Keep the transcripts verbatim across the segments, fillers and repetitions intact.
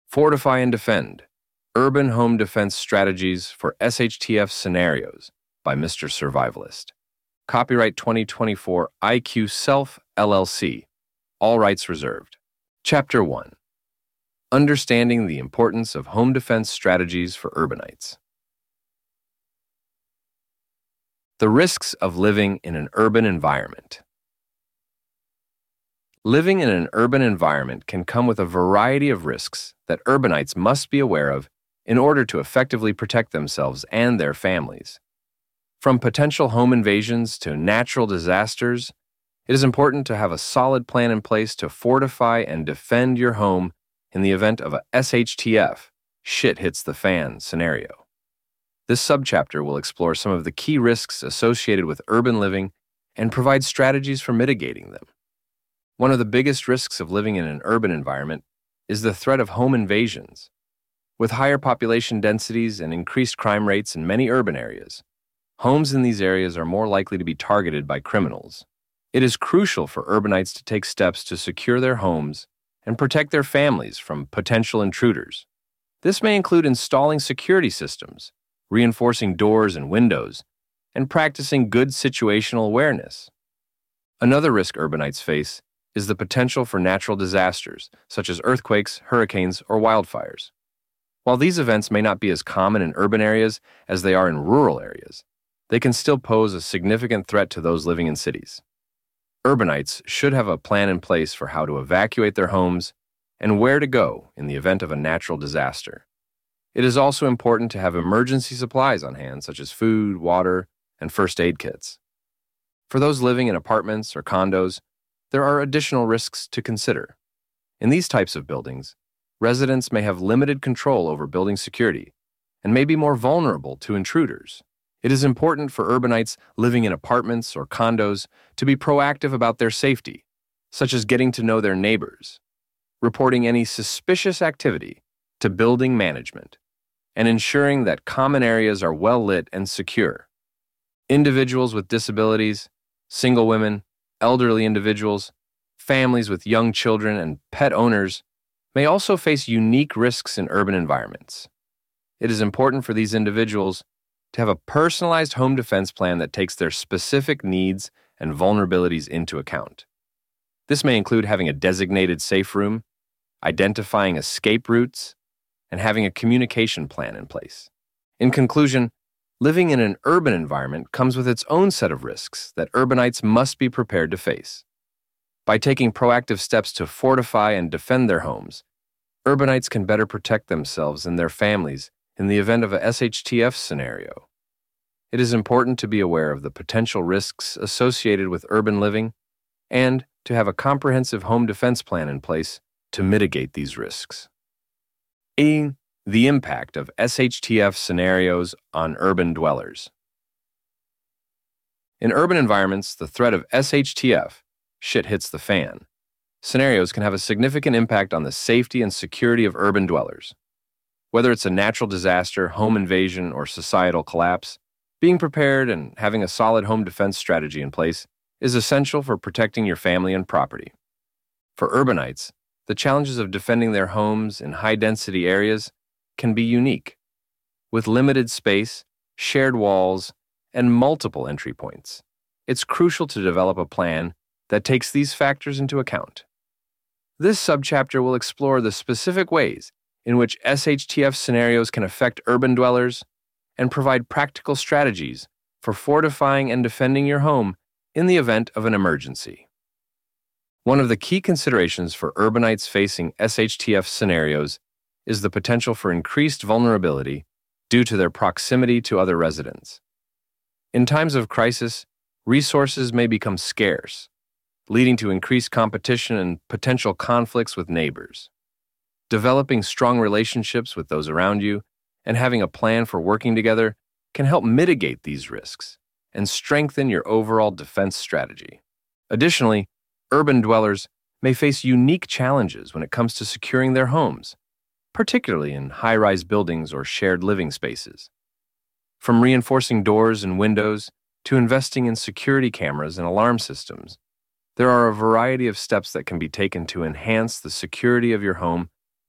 Fortify and Defend: Urban Home Defense Strategies for S H T F Scenarios by Mister Survivalist. Copyright twenty twenty-four I Q Self, L L C. All rights reserved. Chapter one. Understanding the Importance of Home Defense Strategies for Urbanites. The risks of living in an urban environment. Living in an urban environment can come with a variety of risks that urbanites must be aware of in order to effectively protect themselves and their families. From potential home invasions to natural disasters, it is important to have a solid plan in place to fortify and defend your home in the event of a S H T F, shit hits the fan scenario. This subchapter will explore some of the key risks associated with urban living and provide strategies for mitigating them. One of the biggest risks of living in an urban environment is the threat of home invasions. With higher population densities and increased crime rates in many urban areas, homes in these areas are more likely to be targeted by criminals. It is crucial for urbanites to take steps to secure their homes and protect their families from potential intruders. This may include installing security systems, reinforcing doors and windows, and practicing good situational awareness. Another risk urbanites face is the potential for natural disasters, such as earthquakes, hurricanes, or wildfires. While these events may not be as common in urban areas as they are in rural areas, they can still pose a significant threat to those living in cities. Urbanites should have a plan in place for how to evacuate their homes and where to go in the event of a natural disaster. It is also important to have emergency supplies on hand, such as food, water, and first aid kits. For those living in apartments or condos, there are additional risks to consider. In these types of buildings, residents may have limited control over building security and may be more vulnerable to intruders. It is important for urbanites living in apartments or condos to be proactive about their safety, such as getting to know their neighbors, reporting any suspicious activity to building management, and ensuring that common areas are well lit and secure. Individuals with disabilities, single women, elderly individuals, families with young children, and pet owners may also face unique risks in urban environments. It is important for these individuals to have a personalized home defense plan that takes their specific needs and vulnerabilities into account. This may include having a designated safe room, identifying escape routes, and having a communication plan in place. In conclusion, living in an urban environment comes with its own set of risks that urbanites must be prepared to face. By taking proactive steps to fortify and defend their homes, urbanites can better protect themselves and their families in the event of a S H T F scenario. It is important to be aware of the potential risks associated with urban living and to have a comprehensive home defense plan in place to mitigate these risks. A. The impact of S H T F scenarios on urban dwellers. In urban environments, the threat of S H T F, shit hits the fan, scenarios can have a significant impact on the safety and security of urban dwellers. Whether it's a natural disaster, home invasion, or societal collapse, being prepared and having a solid home defense strategy in place is essential for protecting your family and property. For urbanites, the challenges of defending their homes in high-density areas can be unique. With limited space, shared walls, and multiple entry points, it's crucial to develop a plan that takes these factors into account. This subchapter will explore the specific ways in which S H T F scenarios can affect urban dwellers and provide practical strategies for fortifying and defending your home in the event of an emergency. One of the key considerations for urbanites facing S H T F scenarios is the potential for increased vulnerability due to their proximity to other residents. In times of crisis, resources may become scarce, leading to increased competition and potential conflicts with neighbors. Developing strong relationships with those around you and having a plan for working together can help mitigate these risks and strengthen your overall defense strategy. Additionally, urban dwellers may face unique challenges when it comes to securing their homes, particularly in high-rise buildings or shared living spaces. From reinforcing doors and windows to investing in security cameras and alarm systems, there are a variety of steps that can be taken to enhance the security of your home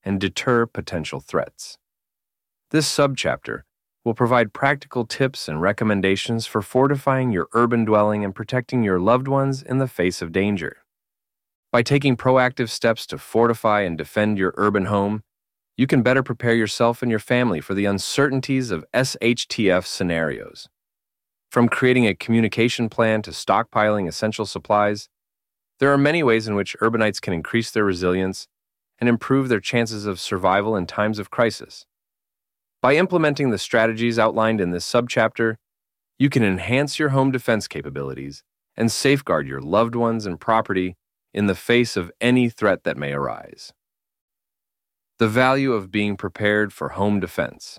and deter potential threats. This subchapter will provide practical tips and recommendations for fortifying your urban dwelling and protecting your loved ones in the face of danger. By taking proactive steps to fortify and defend your urban home, you can better prepare yourself and your family for the uncertainties of S H T F scenarios. From creating a communication plan to stockpiling essential supplies, there are many ways in which urbanites can increase their resilience and improve their chances of survival in times of crisis. By implementing the strategies outlined in this subchapter, you can enhance your home defense capabilities and safeguard your loved ones and property in the face of any threat that may arise. The value of being prepared for home defense.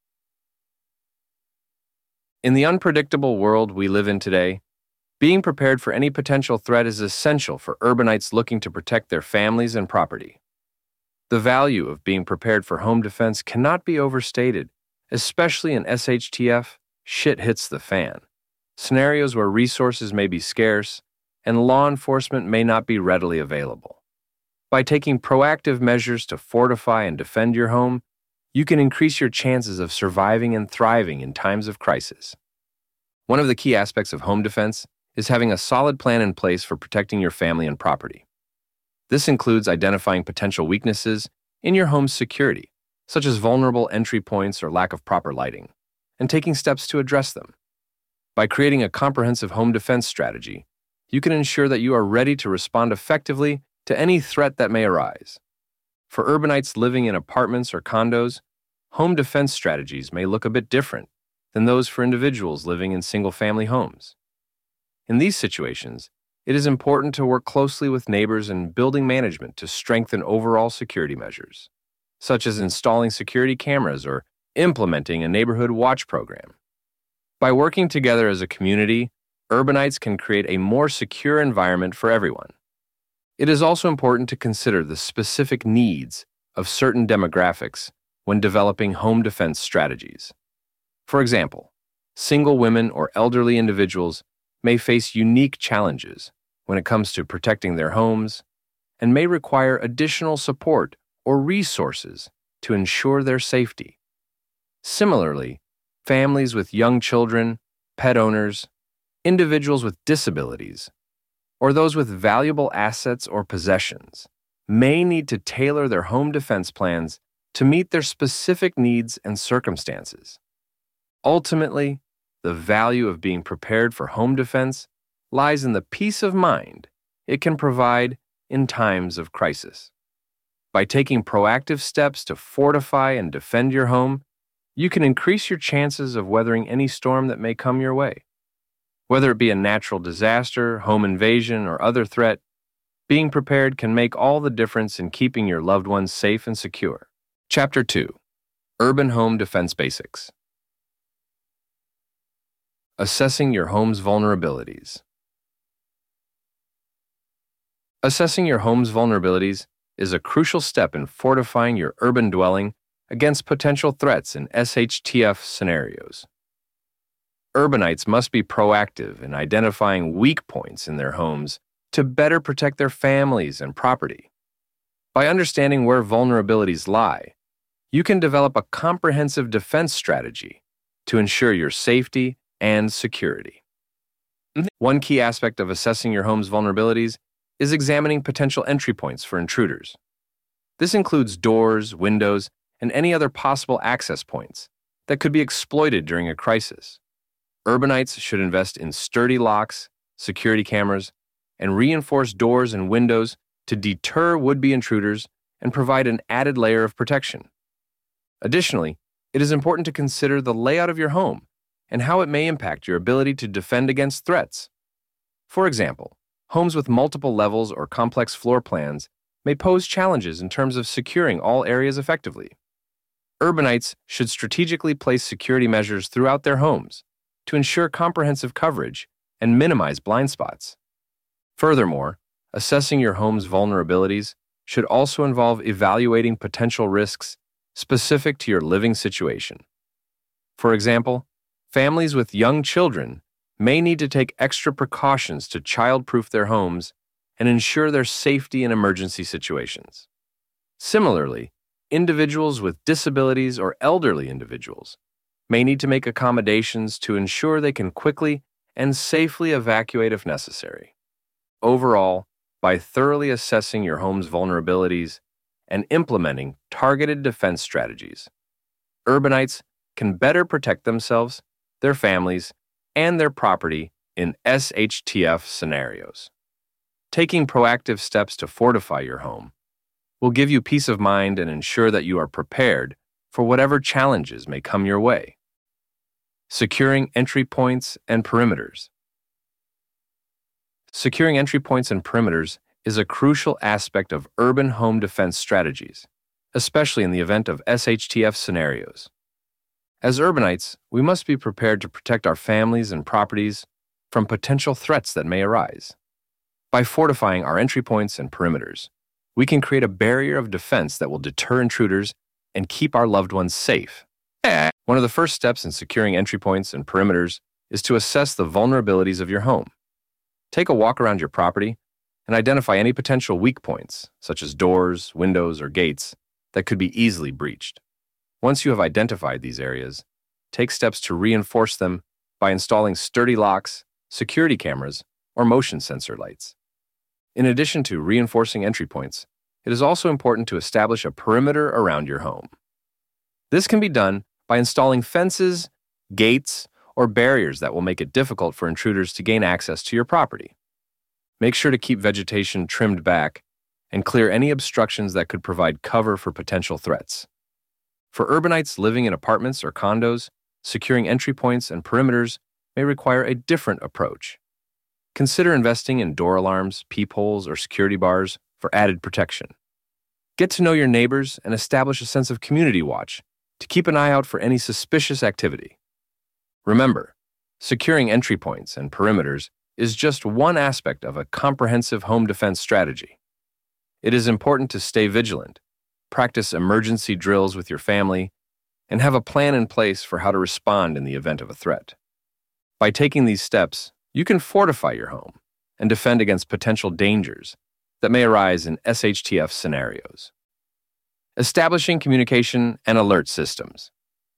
In the unpredictable world we live in today, being prepared for any potential threat is essential for urbanites looking to protect their families and property. The value of being prepared for home defense cannot be overstated, especially in S H T F, shit hits the fan, scenarios where resources may be scarce and law enforcement may not be readily available. By taking proactive measures to fortify and defend your home, you can increase your chances of surviving and thriving in times of crisis. One of the key aspects of home defense is having a solid plan in place for protecting your family and property. This includes identifying potential weaknesses in your home's security, such as vulnerable entry points or lack of proper lighting, and taking steps to address them. By creating a comprehensive home defense strategy, you can ensure that you are ready to respond effectively to any threat that may arise. For urbanites living in apartments or condos, home defense strategies may look a bit different than those for individuals living in single-family homes. In these situations, it is important to work closely with neighbors and building management to strengthen overall security measures, such as installing security cameras or implementing a neighborhood watch program. By working together as a community, urbanites can create a more secure environment for everyone. It is also important to consider the specific needs of certain demographics when developing home defense strategies. For example, single women or elderly individuals may face unique challenges when it comes to protecting their homes and may require additional support or resources to ensure their safety. Similarly, families with young children, pet owners, individuals with disabilities, or those with valuable assets or possessions may need to tailor their home defense plans to meet their specific needs and circumstances. Ultimately, the value of being prepared for home defense lies in the peace of mind it can provide in times of crisis. By taking proactive steps to fortify and defend your home, you can increase your chances of weathering any storm that may come your way. Whether it be a natural disaster, home invasion, or other threat, being prepared can make all the difference in keeping your loved ones safe and secure. Chapter two. Urban Home Defense Basics. Assessing your home's vulnerabilities. Assessing your home's vulnerabilities is a crucial step in fortifying your urban dwelling against potential threats in S H T F scenarios. Urbanites must be proactive in identifying weak points in their homes to better protect their families and property. By understanding where vulnerabilities lie, you can develop a comprehensive defense strategy to ensure your safety and security. One key aspect of assessing your home's vulnerabilities is examining potential entry points for intruders. This includes doors, windows, and any other possible access points that could be exploited during a crisis. Urbanites should invest in sturdy locks, security cameras, and reinforced doors and windows to deter would-be intruders and provide an added layer of protection. Additionally, it is important to consider the layout of your home and how it may impact your ability to defend against threats. For example, homes with multiple levels or complex floor plans may pose challenges in terms of securing all areas effectively. Urbanites should strategically place security measures throughout their homes to ensure comprehensive coverage and minimize blind spots. Furthermore, assessing your home's vulnerabilities should also involve evaluating potential risks specific to your living situation. For example, families with young children may need to take extra precautions to child-proof their homes and ensure their safety in emergency situations. Similarly, individuals with disabilities or elderly individuals may need to make accommodations to ensure they can quickly and safely evacuate if necessary. Overall, by thoroughly assessing your home's vulnerabilities and implementing targeted defense strategies, urbanites can better protect themselves, their families, and their property in S H T F scenarios. Taking proactive steps to fortify your home will give you peace of mind and ensure that you are prepared for whatever challenges may come your way. Securing entry points and perimeters. Securing entry points and perimeters is a crucial aspect of urban home defense strategies, especially in the event of S H T F scenarios. As urbanites, we must be prepared to protect our families and properties from potential threats that may arise. By fortifying our entry points and perimeters, we can create a barrier of defense that will deter intruders and keep our loved ones safe. One of the first steps in securing entry points and perimeters is to assess the vulnerabilities of your home. Take a walk around your property and identify any potential weak points, such as doors, windows, or gates, that could be easily breached. Once you have identified these areas, take steps to reinforce them by installing sturdy locks, security cameras, or motion sensor lights. In addition to reinforcing entry points, it is also important to establish a perimeter around your home. This can be done by installing fences, gates, or barriers that will make it difficult for intruders to gain access to your property. Make sure to keep vegetation trimmed back and clear any obstructions that could provide cover for potential threats. For urbanites living in apartments or condos, securing entry points and perimeters may require a different approach. Consider investing in door alarms, peepholes, or security bars for added protection. Get to know your neighbors and establish a sense of community watch to keep an eye out for any suspicious activity. Remember, securing entry points and perimeters is just one aspect of a comprehensive home defense strategy. It is important to stay vigilant, practice emergency drills with your family, and have a plan in place for how to respond in the event of a threat. By taking these steps, you can fortify your home and defend against potential dangers that may arise in S H T F scenarios. Establishing communication and alert systems.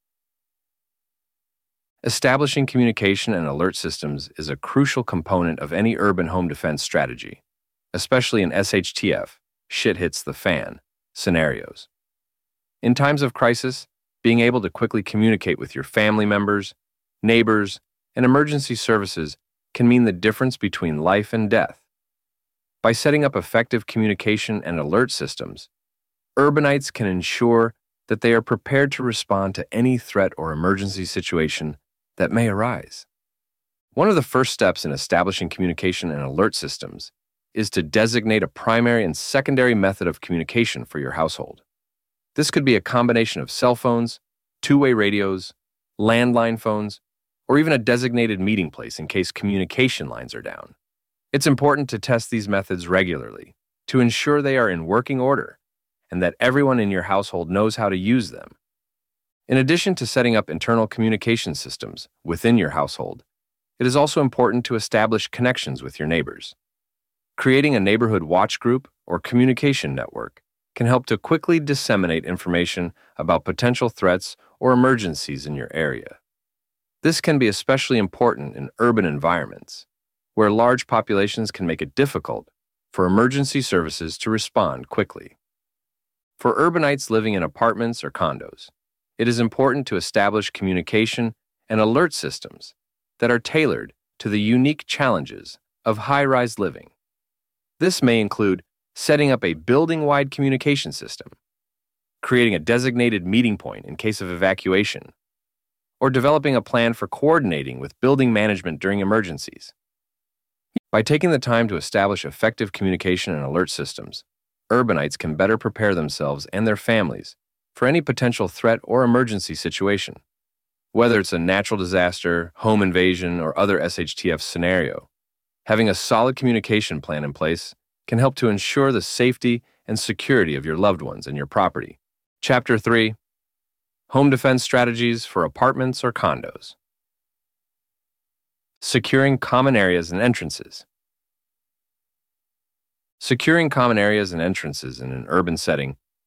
Establishing communication and alert systems is a crucial component of any urban home defense strategy, especially in S H T F, shit hits the fan, scenarios. In times of crisis, being able to quickly communicate with your family members, neighbors, and emergency services can mean the difference between life and death. By setting up effective communication and alert systems, urbanites can ensure that they are prepared to respond to any threat or emergency situation that may arise. One of the first steps in establishing communication and alert systems is to designate a primary and secondary method of communication for your household. This could be a combination of cell phones, two-way radios, landline phones, or even a designated meeting place in case communication lines are down. It's important to test these methods regularly to ensure they are in working order and that everyone in your household knows how to use them. In addition to setting up internal communication systems within your household, it is also important to establish connections with your neighbors. Creating a neighborhood watch group or communication network can help to quickly disseminate information about potential threats or emergencies in your area. This can be especially important in urban environments, where large populations can make it difficult for emergency services to respond quickly. For urbanites living in apartments or condos, it is important to establish communication and alert systems that are tailored to the unique challenges of high-rise living. This may include setting up a building-wide communication system, creating a designated meeting point in case of evacuation, or developing a plan for coordinating with building management during emergencies. By taking the time to establish effective communication and alert systems, urbanites can better prepare themselves and their families for any potential threat or emergency situation. Whether it's a natural disaster, home invasion, or other S H T F scenario, having a solid communication plan in place can help to ensure the safety and security of your loved ones and your property. Chapter three. Home defense strategies for apartments or condos. Securing common areas and entrances. Securing common areas and entrances in an urban setting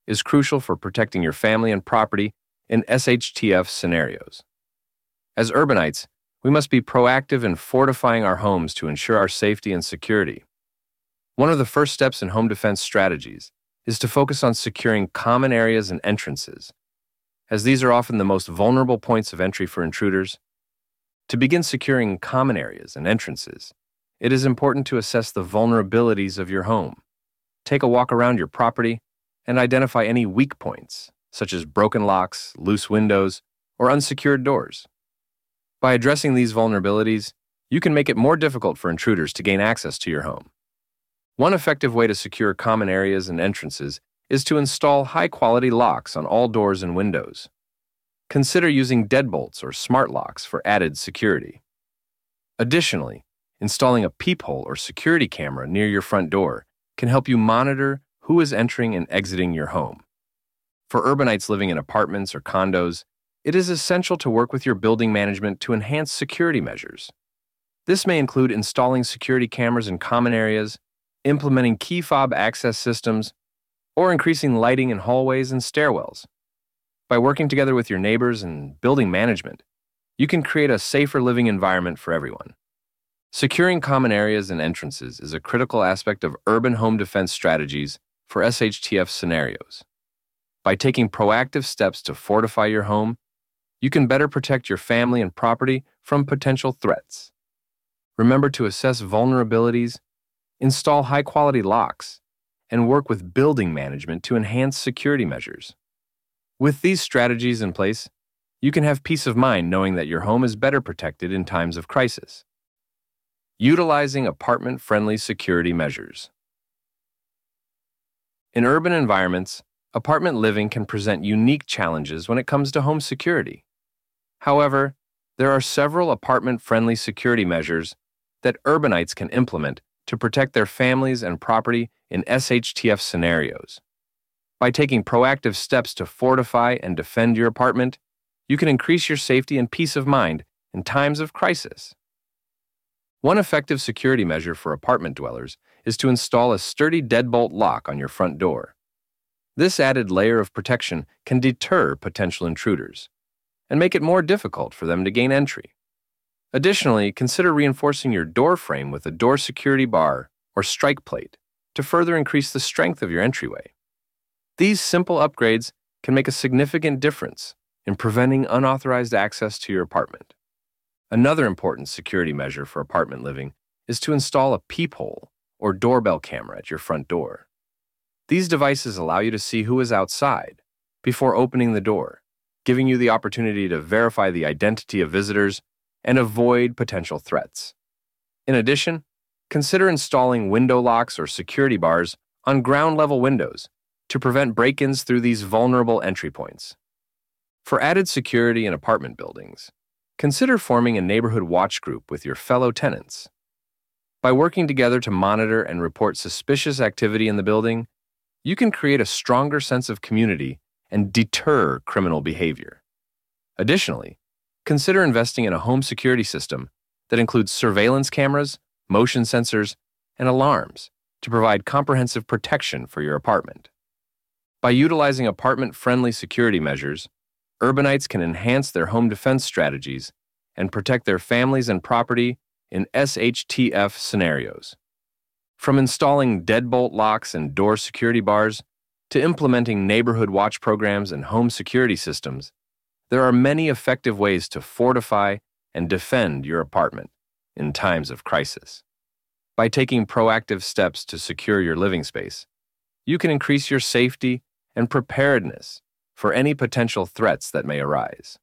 is crucial for protecting your family and property in S H T F scenarios. As urbanites, we must be proactive in fortifying our homes to ensure our safety and security. One of the first steps in home defense strategies is to focus on securing common areas and entrances, as these are often the most vulnerable points of entry for intruders. To begin securing common areas and entrances, it is important to assess the vulnerabilities of your home. Take a walk around your property and identify any weak points, such as broken locks, loose windows, or unsecured doors. By addressing these vulnerabilities, you can make it more difficult for intruders to gain access to your home. One effective way to secure common areas and entrances is to install high-quality locks on all doors and windows. Consider using deadbolts or smart locks for added security. Additionally, installing a peephole or security camera near your front door can help you monitor who is entering and exiting your home. For urbanites living in apartments or condos, it is essential to work with your building management to enhance security measures. This may include installing security cameras in common areas, implementing key fob access systems, or increasing lighting in hallways and stairwells. By working together with your neighbors and building management, you can create a safer living environment for everyone. Securing common areas and entrances is a critical aspect of urban home defense strategies for S H T F scenarios. By taking proactive steps to fortify your home, you can better protect your family and property from potential threats. Remember to assess vulnerabilities, install high-quality locks, and work with building management to enhance security measures. With these strategies in place, you can have peace of mind knowing that your home is better protected in times of crisis. Utilizing apartment-friendly security measures. In urban environments, apartment living can present unique challenges when it comes to home security. However, there are several apartment-friendly security measures that urbanites can implement to protect their families and property in S H T F scenarios. By taking proactive steps to fortify and defend your apartment, you can increase your safety and peace of mind in times of crisis. One effective security measure for apartment dwellers is to install a sturdy deadbolt lock on your front door. This added layer of protection can deter potential intruders and make it more difficult for them to gain entry. Additionally, consider reinforcing your door frame with a door security bar or strike plate to further increase the strength of your entryway. These simple upgrades can make a significant difference in preventing unauthorized access to your apartment. Another important security measure for apartment living is to install a peephole or doorbell camera at your front door. These devices allow you to see who is outside before opening the door, giving you the opportunity to verify the identity of visitors and avoid potential threats. In addition, consider installing window locks or security bars on ground-level windows to prevent break-ins through these vulnerable entry points. For added security in apartment buildings, consider forming a neighborhood watch group with your fellow tenants. By working together to monitor and report suspicious activity in the building, you can create a stronger sense of community and deter criminal behavior. Additionally, consider investing in a home security system that includes surveillance cameras, motion sensors, and alarms to provide comprehensive protection for your apartment. By utilizing apartment-friendly security measures, urbanites can enhance their home defense strategies and protect their families and property in S H T F scenarios. From installing deadbolt locks and door security bars to implementing neighborhood watch programs and home security systems, there are many effective ways to fortify and defend your apartment in times of crisis. By taking proactive steps to secure your living space, you can increase your safety and preparedness for any potential threats that may arise.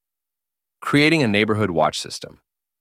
Creating a neighborhood watch system.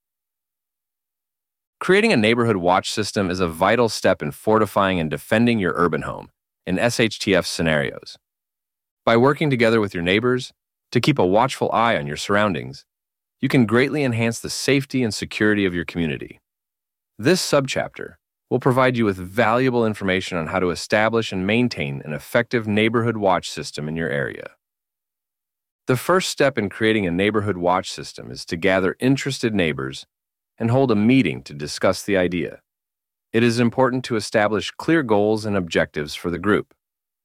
Creating a neighborhood watch system is a vital step in fortifying and defending your urban home in S H T F scenarios. By working together with your neighbors to keep a watchful eye on your surroundings, you can greatly enhance the safety and security of your community. This subchapter will provide you with valuable information on how to establish and maintain an effective neighborhood watch system in your area. The first step in creating a neighborhood watch system is to gather interested neighbors and hold a meeting to discuss the idea. It is important to establish clear goals and objectives for the group.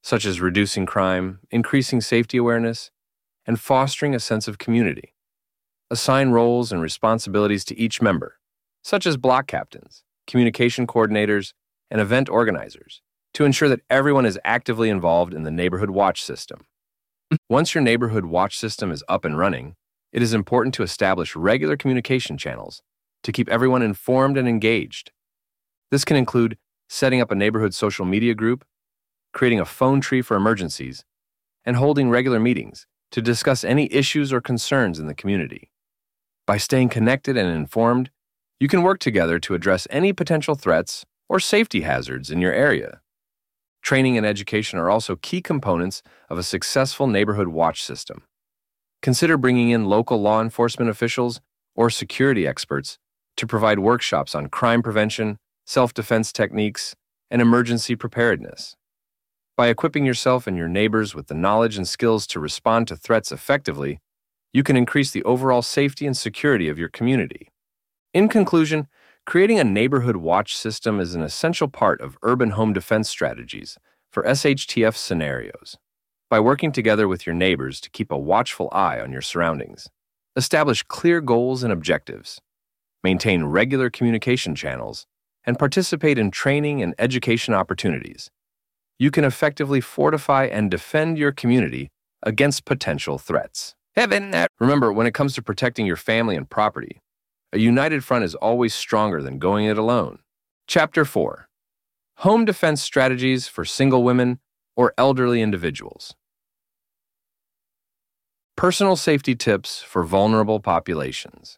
such as reducing crime, increasing safety awareness, and fostering a sense of community. Assign roles and responsibilities to each member, such as block captains, communication coordinators, and event organizers, to ensure that everyone is actively involved in the neighborhood watch system. Once your neighborhood watch system is up and running, it is important to establish regular communication channels to keep everyone informed and engaged. This can include setting up a neighborhood social media group, creating a phone tree for emergencies, and holding regular meetings to discuss any issues or concerns in the community. By staying connected and informed, you can work together to address any potential threats or safety hazards in your area. Training and education are also key components of a successful neighborhood watch system. Consider bringing in local law enforcement officials or security experts to provide workshops on crime prevention, self-defense techniques, and emergency preparedness. By equipping yourself and your neighbors with the knowledge and skills to respond to threats effectively, you can increase the overall safety and security of your community. In conclusion, creating a neighborhood watch system is an essential part of urban home defense strategies for S H T F scenarios. By working together with your neighbors to keep a watchful eye on your surroundings, establish clear goals and objectives, maintain regular communication channels, and participate in training and education opportunities, you can effectively fortify and defend your community against potential threats. Heaven! Remember, when it comes to protecting your family and property, a united front is always stronger than going it alone. Chapter four. Home Defense Strategies for Single Women or Elderly Individuals. Personal Safety Tips for Vulnerable Populations.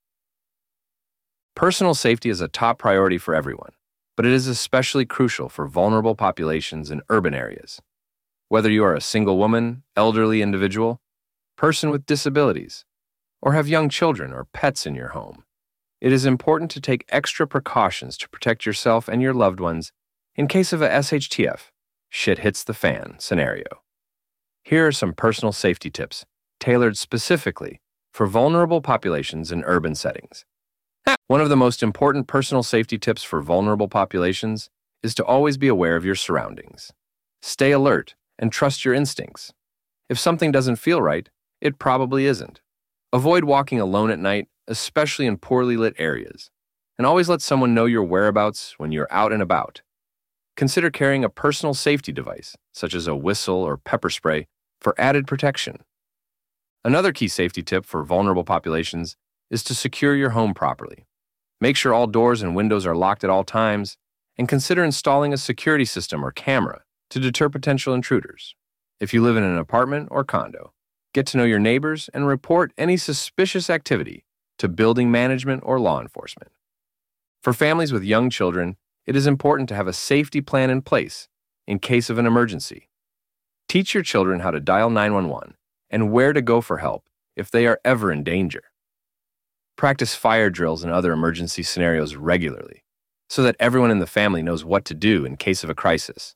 Personal safety is a top priority for everyone, but it is especially crucial for vulnerable populations in urban areas. Whether you are a single woman, elderly individual, person with disabilities, or have young children or pets in your home, it is important to take extra precautions to protect yourself and your loved ones in case of a S H T F, shit hits the fan scenario. Here are some personal safety tips tailored specifically for vulnerable populations in urban settings. One of the most important personal safety tips for vulnerable populations is to always be aware of your surroundings. Stay alert and trust your instincts. If something doesn't feel right, it probably isn't. Avoid walking alone at night, especially in poorly lit areas, and always let someone know your whereabouts when you're out and about. Consider carrying a personal safety device, such as a whistle or pepper spray, for added protection. Another key safety tip for vulnerable populations is to secure your home properly. Make sure all doors and windows are locked at all times, and consider installing a security system or camera to deter potential intruders. If you live in an apartment or condo, get to know your neighbors and report any suspicious activity to building management or law enforcement. For families with young children, it is important to have a safety plan in place in case of an emergency. Teach your children how to dial nine one one and where to go for help if they are ever in danger. Practice fire drills and other emergency scenarios regularly so that everyone in the family knows what to do in case of a crisis.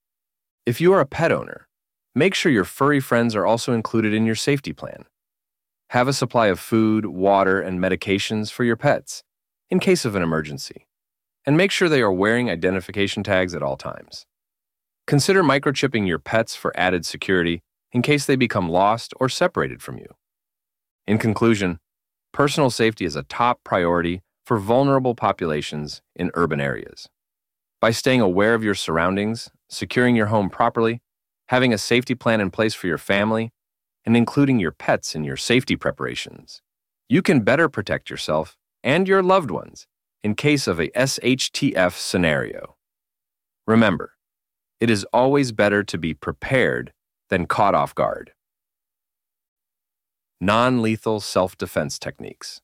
If you are a pet owner, make sure your furry friends are also included in your safety plan. Have a supply of food, water, and medications for your pets in case of an emergency, and make sure they are wearing identification tags at all times. Consider microchipping your pets for added security in case they become lost or separated from you. In conclusion, personal safety is a top priority for vulnerable populations in urban areas. By staying aware of your surroundings, securing your home properly, having a safety plan in place for your family, and including your pets in your safety preparations, you can better protect yourself and your loved ones in case of a S H T F scenario. Remember, it is always better to be prepared than caught off guard. Non-lethal self-defense techniques.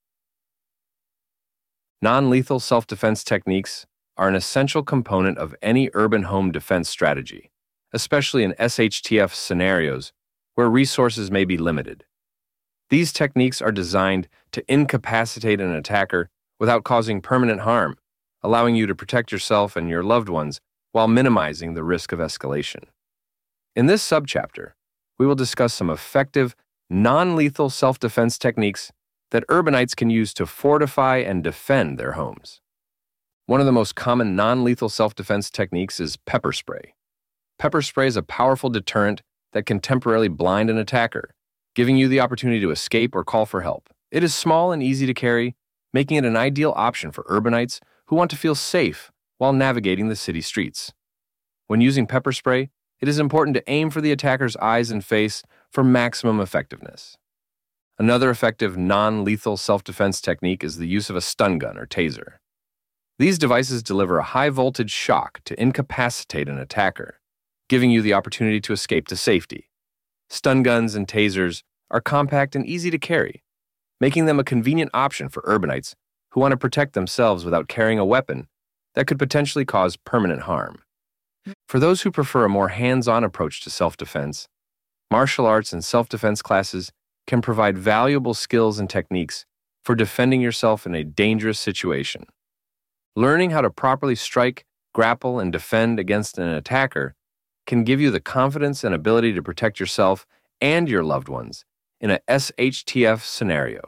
Non-lethal self-defense techniques are an essential component of any urban home defense strategy, especially in S H T F scenarios where resources may be limited. These techniques are designed to incapacitate an attacker without causing permanent harm, allowing you to protect yourself and your loved ones while minimizing the risk of escalation. In this subchapter, we will discuss some effective, non-lethal self-defense techniques that urbanites can use to fortify and defend their homes. One of the most common non-lethal self-defense techniques is pepper spray. Pepper spray is a powerful deterrent that can temporarily blind an attacker, giving you the opportunity to escape or call for help. It is small and easy to carry, making it an ideal option for urbanites who want to feel safe while navigating the city streets. When using pepper spray, it is important to aim for the attacker's eyes and face for maximum effectiveness. Another effective non-lethal self-defense technique is the use of a stun gun or taser. These devices deliver a high-voltage shock to incapacitate an attacker, giving you the opportunity to escape to safety. Stun guns and tasers are compact and easy to carry, making them a convenient option for urbanites who want to protect themselves without carrying a weapon that could potentially cause permanent harm. For those who prefer a more hands-on approach to self-defense, martial arts and self-defense classes can provide valuable skills and techniques for defending yourself in a dangerous situation. Learning how to properly strike, grapple, and defend against an attacker can give you the confidence and ability to protect yourself and your loved ones in a S H T F scenario.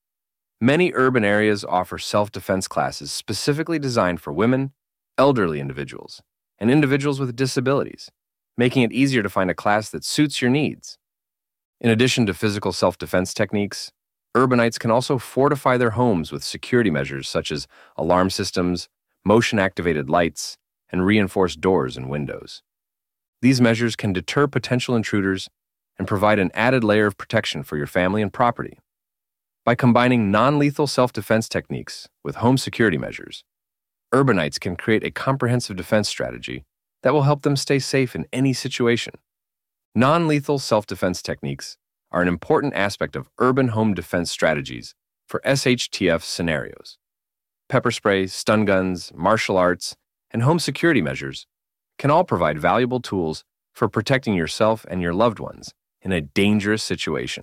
Many urban areas offer self-defense classes specifically designed for women, elderly individuals, and individuals with disabilities, making it easier to find a class that suits your needs. In addition to physical self-defense techniques, urbanites can also fortify their homes with security measures such as alarm systems, motion-activated lights, and reinforced doors and windows. These measures can deter potential intruders and provide an added layer of protection for your family and property. By combining non-lethal self-defense techniques with home security measures, urbanites can create a comprehensive defense strategy that will help them stay safe in any situation. Non-lethal self-defense techniques are an important aspect of urban home defense strategies for S H T F scenarios. Pepper spray, stun guns, martial arts, and home security measures can all provide valuable tools for protecting yourself and your loved ones in a dangerous situation.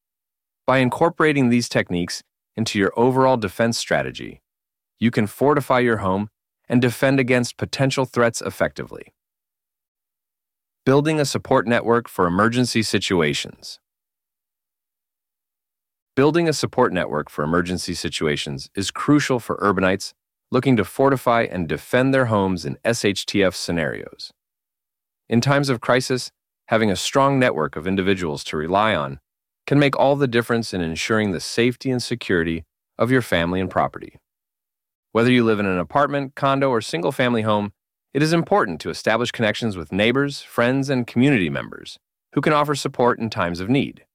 By incorporating these techniques into your overall defense strategy, you can fortify your home and defend against potential threats effectively. Building a support network for emergency situations. Building a support network for emergency situations is crucial for urbanites looking to fortify and defend their homes in S H T F scenarios. In times of crisis, having a strong network of individuals to rely on can make all the difference in ensuring the safety and security of your family and property. Whether you live in an apartment, condo, or single-family home, it is important to establish connections with neighbors, friends, and community members who can offer support in times of need.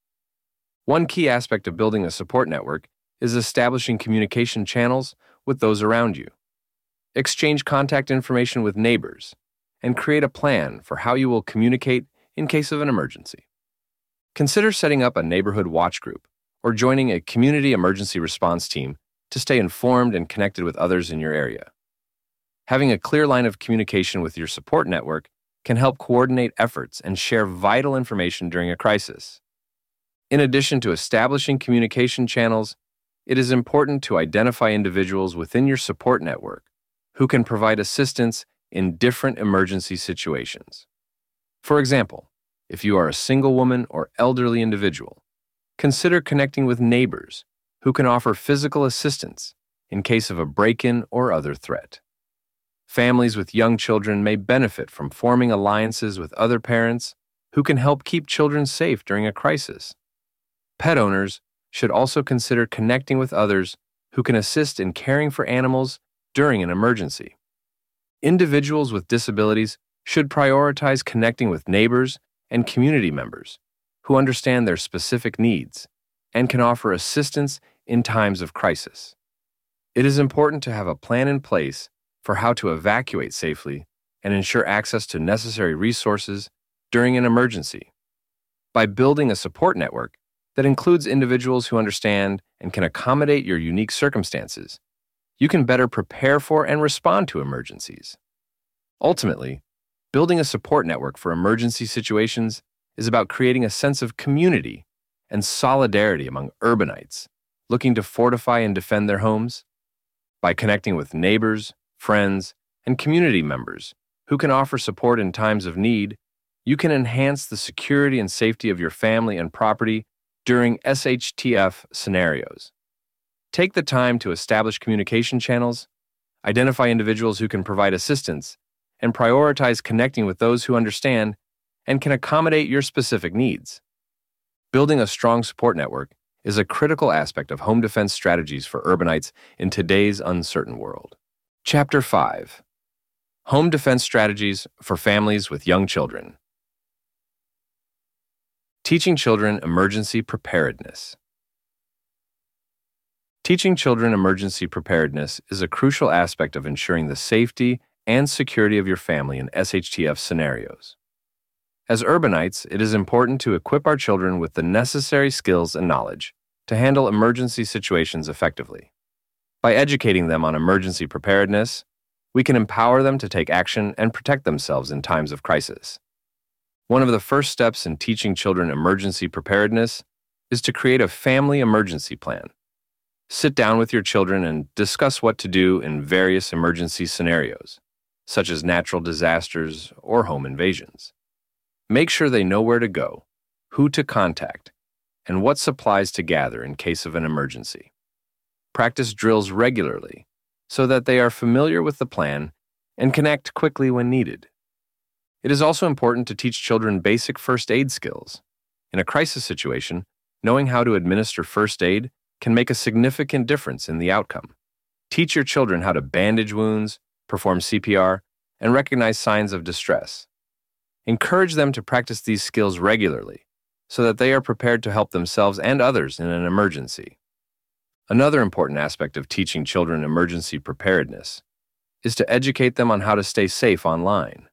One key aspect of building a support network is establishing communication channels with those around you. Exchange contact information with neighbors and create a plan for how you will communicate in case of an emergency. Consider setting up a neighborhood watch group or joining a community emergency response team to stay informed and connected with others in your area. Having a clear line of communication with your support network can help coordinate efforts and share vital information during a crisis. In addition to establishing communication channels, it is important to identify individuals within your support network who can provide assistance in different emergency situations. For example, if you are a single woman or elderly individual, consider connecting with neighbors who can offer physical assistance in case of a break-in or other threat. Families with young children may benefit from forming alliances with other parents who can help keep children safe during a crisis. Pet owners should also consider connecting with others who can assist in caring for animals during an emergency. Individuals with disabilities should prioritize connecting with neighbors and community members who understand their specific needs and can offer assistance in times of crisis. It is important to have a plan in place for how to evacuate safely and ensure access to necessary resources during an emergency. By building a support network that includes individuals who understand and can accommodate your unique circumstances, you can better prepare for and respond to emergencies. Ultimately, building a support network for emergency situations is about creating a sense of community and solidarity among urbanites looking to fortify and defend their homes. By connecting with neighbors, friends, and community members who can offer support in times of need, you can enhance the security and safety of your family and property during S H T F scenarios. Take the time to establish communication channels, identify individuals who can provide assistance, and prioritize connecting with those who understand and can accommodate your specific needs. Building a strong support network is a critical aspect of home defense strategies for urbanites in today's uncertain world. Chapter five. Home Defense Strategies for Families with Young Children. Teaching children emergency preparedness. Teaching children emergency preparedness is a crucial aspect of ensuring the safety and security of your family in S H T F scenarios. As urbanites, it is important to equip our children with the necessary skills and knowledge to handle emergency situations effectively. By educating them on emergency preparedness, we can empower them to take action and protect themselves in times of crisis. One of the first steps in teaching children emergency preparedness is to create a family emergency plan. Sit down with your children and discuss what to do in various emergency scenarios, such as natural disasters or home invasions. Make sure they know where to go, who to contact, and what supplies to gather in case of an emergency. Practice drills regularly so that they are familiar with the plan and can act quickly when needed. It is also important to teach children basic first aid skills. In a crisis situation, knowing how to administer first aid can make a significant difference in the outcome. Teach your children how to bandage wounds, perform C P R, and recognize signs of distress. Encourage them to practice these skills regularly so that they are prepared to help themselves and others in an emergency. Another important aspect of teaching children emergency preparedness is to educate them on how to stay safe online.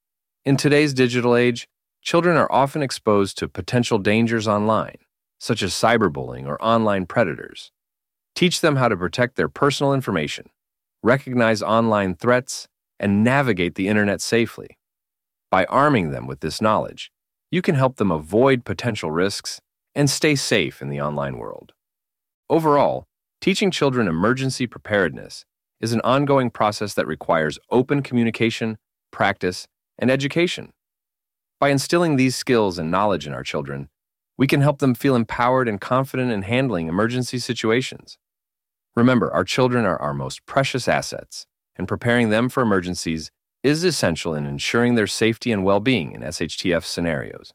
In today's digital age, children are often exposed to potential dangers online, such as cyberbullying or online predators. Teach them how to protect their personal information, recognize online threats, and navigate the internet safely. By arming them with this knowledge, you can help them avoid potential risks and stay safe in the online world. Overall, teaching children emergency preparedness is an ongoing process that requires open communication, practice, and education. By instilling these skills and knowledge in our children, we can help them feel empowered and confident in handling emergency situations. Remember, our children are our most precious assets, and preparing them for emergencies is essential in ensuring their safety and well-being in S H T F scenarios.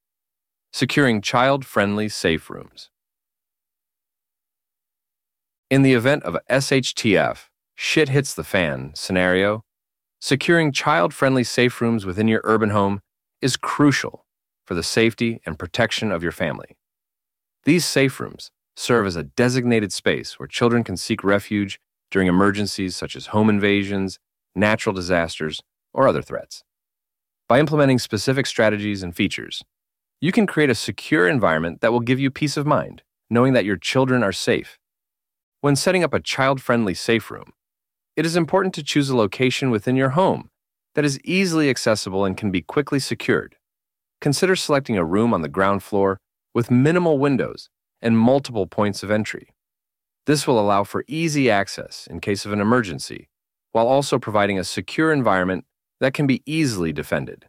Securing child-friendly safe rooms. In the event of a S H T F, shit hits the fan scenario, securing child-friendly safe rooms within your urban home is crucial for the safety and protection of your family. These safe rooms serve as a designated space where children can seek refuge during emergencies such as home invasions, natural disasters, or other threats. By implementing specific strategies and features, you can create a secure environment that will give you peace of mind, knowing that your children are safe. When setting up a child-friendly safe room, it is important to choose a location within your home that is easily accessible and can be quickly secured. Consider selecting a room on the ground floor with minimal windows and multiple points of entry. This will allow for easy access in case of an emergency, while also providing a secure environment that can be easily defended.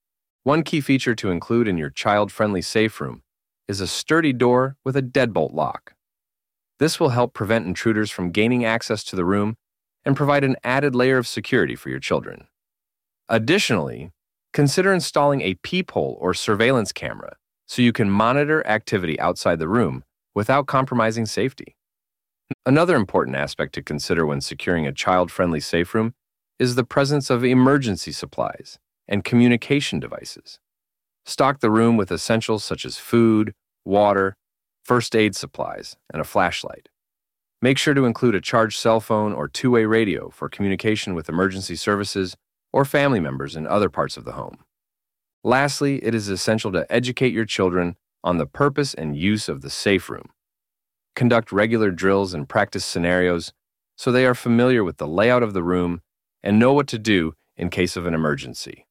One key feature to include in your child-friendly safe room is a sturdy door with a deadbolt lock. This will help prevent intruders from gaining access to the room and provide an added layer of security for your children. Additionally, consider installing a peephole or surveillance camera so you can monitor activity outside the room without compromising safety. Another important aspect to consider when securing a child-friendly safe room is the presence of emergency supplies and communication devices. Stock the room with essentials such as food, water, first aid supplies, and a flashlight. Make sure to include a charged cell phone or two-way radio for communication with emergency services or family members in other parts of the home. Lastly, it is essential to educate your children on the purpose and use of the safe room. Conduct regular drills and practice scenarios so they are familiar with the layout of the room and know what to do in case of an emergency.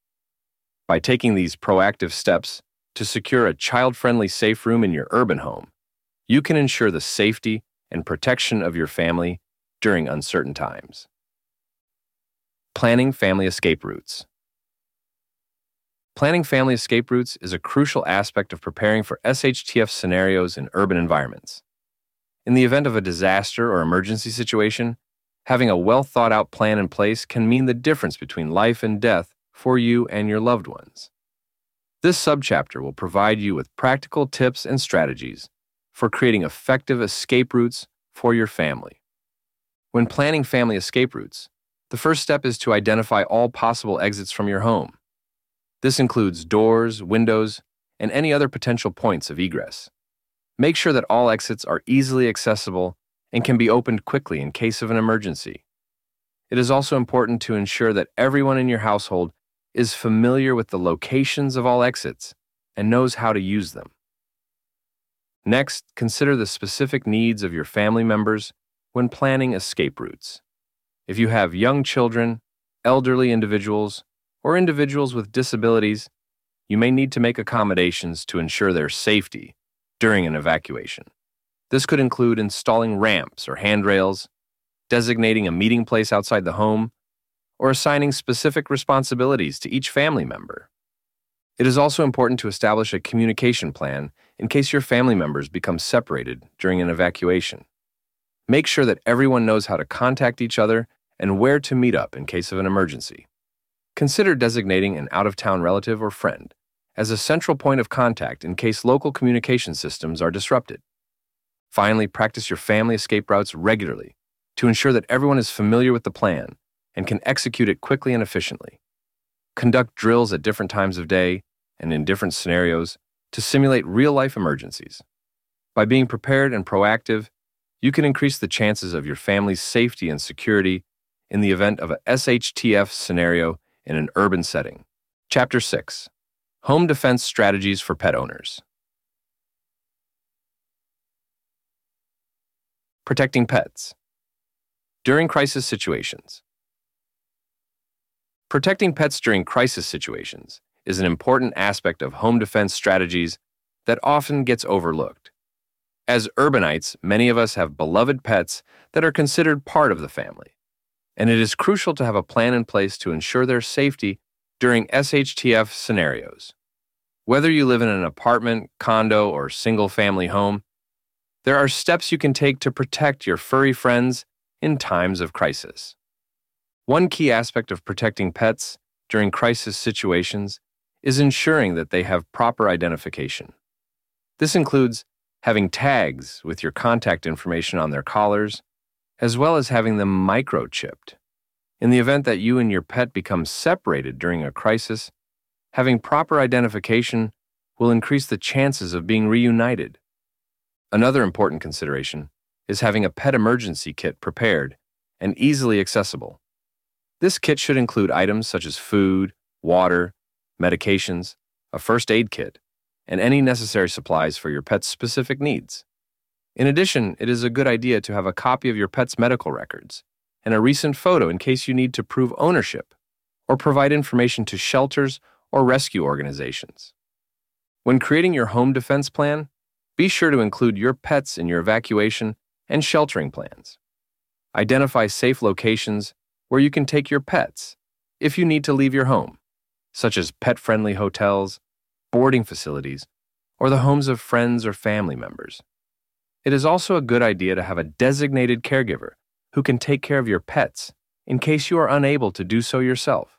By taking these proactive steps to secure a child-friendly safe room in your urban home, you can ensure the safety and protection of your family during uncertain times. Planning family escape routes. Planning family escape routes is a crucial aspect of preparing for S H T F scenarios in urban environments. In the event of a disaster or emergency situation, Having a well-thought-out plan in place can mean the difference between life and death for you and your loved ones. This subchapter will provide you with practical tips and strategies for creating effective escape routes for your family. When planning family escape routes, the first step is to identify all possible exits from your home. This includes doors, windows, and any other potential points of egress. Make sure that all exits are easily accessible and can be opened quickly in case of an emergency. It is also important to ensure that everyone in your household is familiar with the locations of all exits and knows how to use them. Next, consider the specific needs of your family members when planning escape routes. If you have young children, elderly individuals, or individuals with disabilities, you may need to make accommodations to ensure their safety during an evacuation. This could include installing ramps or handrails, designating a meeting place outside the home, or assigning specific responsibilities to each family member. It is also important to establish a communication plan in case your family members become separated during an evacuation. Make sure that everyone knows how to contact each other and where to meet up in case of an emergency. Consider designating an out-of-town relative or friend as a central point of contact in case local communication systems are disrupted. Finally, practice your family escape routes regularly to ensure that everyone is familiar with the plan and can execute it quickly and efficiently. Conduct drills at different times of day and in different scenarios to simulate real-life emergencies. By being prepared and proactive, you can increase the chances of your family's safety and security in the event of a S H T F scenario in an urban setting. Chapter six. Home Defense Strategies for Pet Owners. Protecting pets. During crisis situations. Protecting pets during crisis situations is an important aspect of home defense strategies that often gets overlooked. As urbanites, many of us have beloved pets that are considered part of the family, and it is crucial to have a plan in place to ensure their safety during S H T F scenarios. Whether you live in an apartment, condo, or single-family home, there are steps you can take to protect your furry friends in times of crisis. One key aspect of protecting pets during crisis situations is ensuring that they have proper identification. This includes having tags with your contact information on their collars, as well as having them microchipped. In the event that you and your pet become separated during a crisis, having proper identification will increase the chances of being reunited. Another important consideration is having a pet emergency kit prepared and easily accessible. This kit should include items such as food, water, medications, a first aid kit, and any necessary supplies for your pet's specific needs. In addition, it is a good idea to have a copy of your pet's medical records and a recent photo in case you need to prove ownership or provide information to shelters or rescue organizations. When creating your home defense plan, be sure to include your pets in your evacuation and sheltering plans. Identify safe locations where you can take your pets if you need to leave your home, such as pet-friendly hotels, boarding facilities, or the homes of friends or family members. It is also a good idea to have a designated caregiver who can take care of your pets in case you are unable to do so yourself.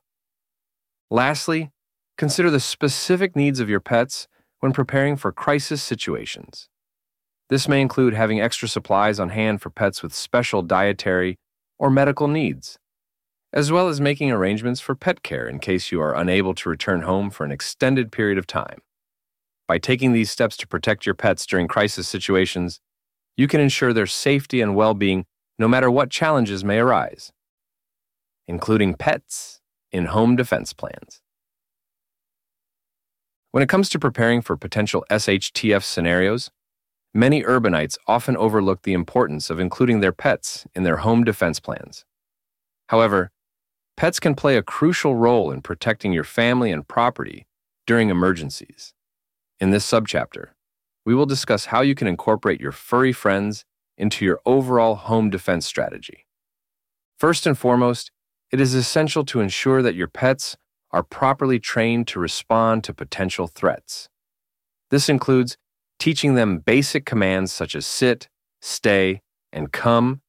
Lastly, consider the specific needs of your pets when preparing for crisis situations. This may include having extra supplies on hand for pets with special dietary or medical needs, as well as making arrangements for pet care in case you are unable to return home for an extended period of time. By taking these steps to protect your pets during crisis situations, you can ensure their safety and well-being no matter what challenges may arise, including pets in home defense plans. When it comes to preparing for potential S H T F scenarios, many urbanites often overlook the importance of including their pets in their home defense plans. However, pets can play a crucial role in protecting your family and property during emergencies. In this subchapter, we will discuss how you can incorporate your furry friends into your overall home defense strategy. First and foremost, it is essential to ensure that your pets are properly trained to respond to potential threats. This includes teaching them basic commands such as sit, stay, and come,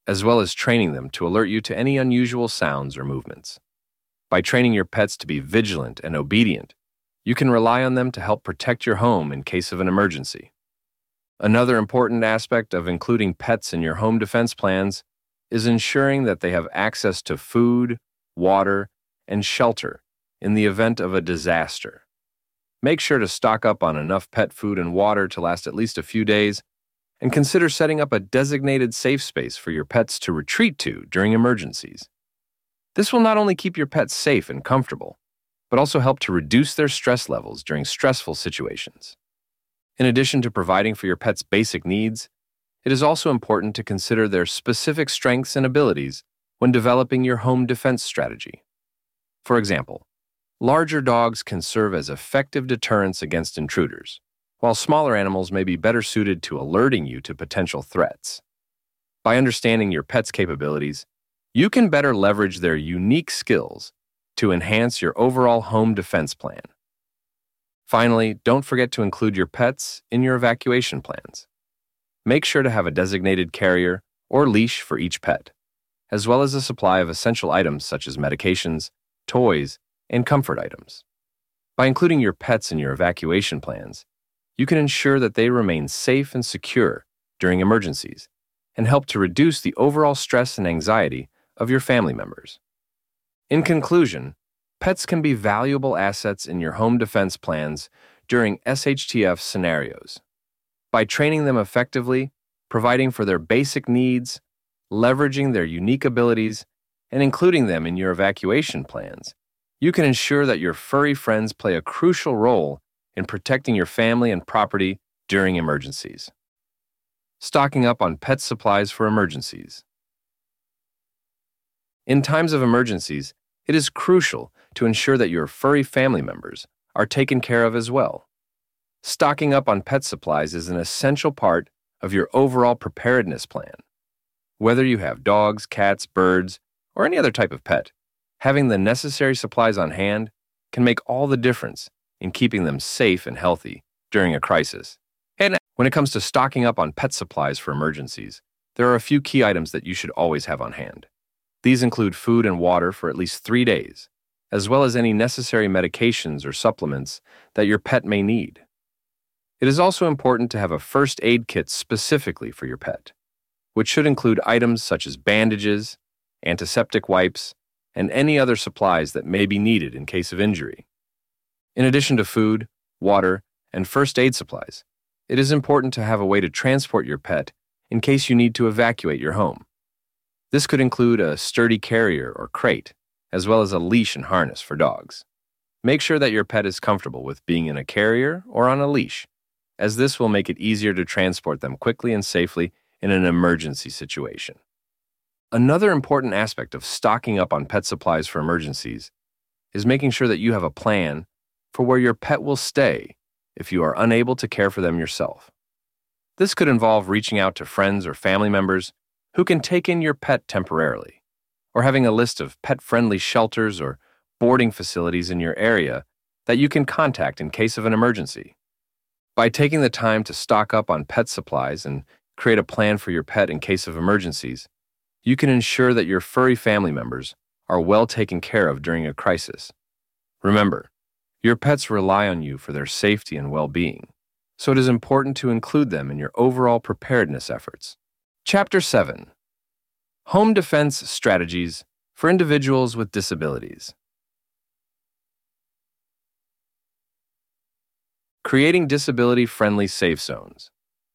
as well as training them to alert you to any unusual sounds or movements. By training your pets to be vigilant and obedient, you can rely on them to help protect your home in case of an emergency. Another important aspect of including pets in your home defense plans is ensuring that they have access to food, water, and shelter in the event of a disaster. Make sure to stock up on enough pet food and water to last at least a few days, and consider setting up a designated safe space for your pets to retreat to during emergencies. This will not only keep your pets safe and comfortable, but also help to reduce their stress levels during stressful situations. In addition to providing for your pet's basic needs, it is also important to consider their specific strengths and abilities when developing your home defense strategy. For example, larger dogs can serve as effective deterrents against intruders, while smaller animals may be better suited to alerting you to potential threats. By understanding your pet's capabilities, you can better leverage their unique skills to enhance your overall home defense plan. Finally, don't forget to include your pets in your evacuation plans. Make sure to have a designated carrier or leash for each pet, as well as a supply of essential items such as medications, toys, and comfort items. By including your pets in your evacuation plans, you can ensure that they remain safe and secure during emergencies and help to reduce the overall stress and anxiety of your family members. In conclusion, pets can be valuable assets in your home defense plans during S H T F scenarios. By training them effectively, providing for their basic needs, leveraging their unique abilities, and including them in your evacuation plans, you can ensure that your furry friends play a crucial role in protecting your family and property during emergencies. Stocking up on pet supplies for emergencies. In times of emergencies, it is crucial to ensure that your furry family members are taken care of as well. Stocking up on pet supplies is an essential part of your overall preparedness plan. Whether you have dogs, cats, birds, or any other type of pet, having the necessary supplies on hand can make all the difference in keeping them safe and healthy during a crisis. And when it comes to stocking up on pet supplies for emergencies, there are a few key items that you should always have on hand. These include food and water for at least three days, as well as any necessary medications or supplements that your pet may need. It is also important to have a first aid kit specifically for your pet, which should include items such as bandages, antiseptic wipes, and any other supplies that may be needed in case of injury. In addition to food, water, and first aid supplies, it is important to have a way to transport your pet in case you need to evacuate your home. This could include a sturdy carrier or crate, as well as a leash and harness for dogs. Make sure that your pet is comfortable with being in a carrier or on a leash, as this will make it easier to transport them quickly and safely in an emergency situation. Another important aspect of stocking up on pet supplies for emergencies is making sure that you have a plan for where your pet will stay if you are unable to care for them yourself. This could involve reaching out to friends or family members who can take in your pet temporarily, or having a list of pet-friendly shelters or boarding facilities in your area that you can contact in case of an emergency. By taking the time to stock up on pet supplies and create a plan for your pet in case of emergencies, you can ensure that your furry family members are well taken care of during a crisis. Remember, your pets rely on you for their safety and well-being, so it is important to include them in your overall preparedness efforts. Chapter seven. Home Defense Strategies for Individuals with Disabilities. Creating disability-friendly safe zones.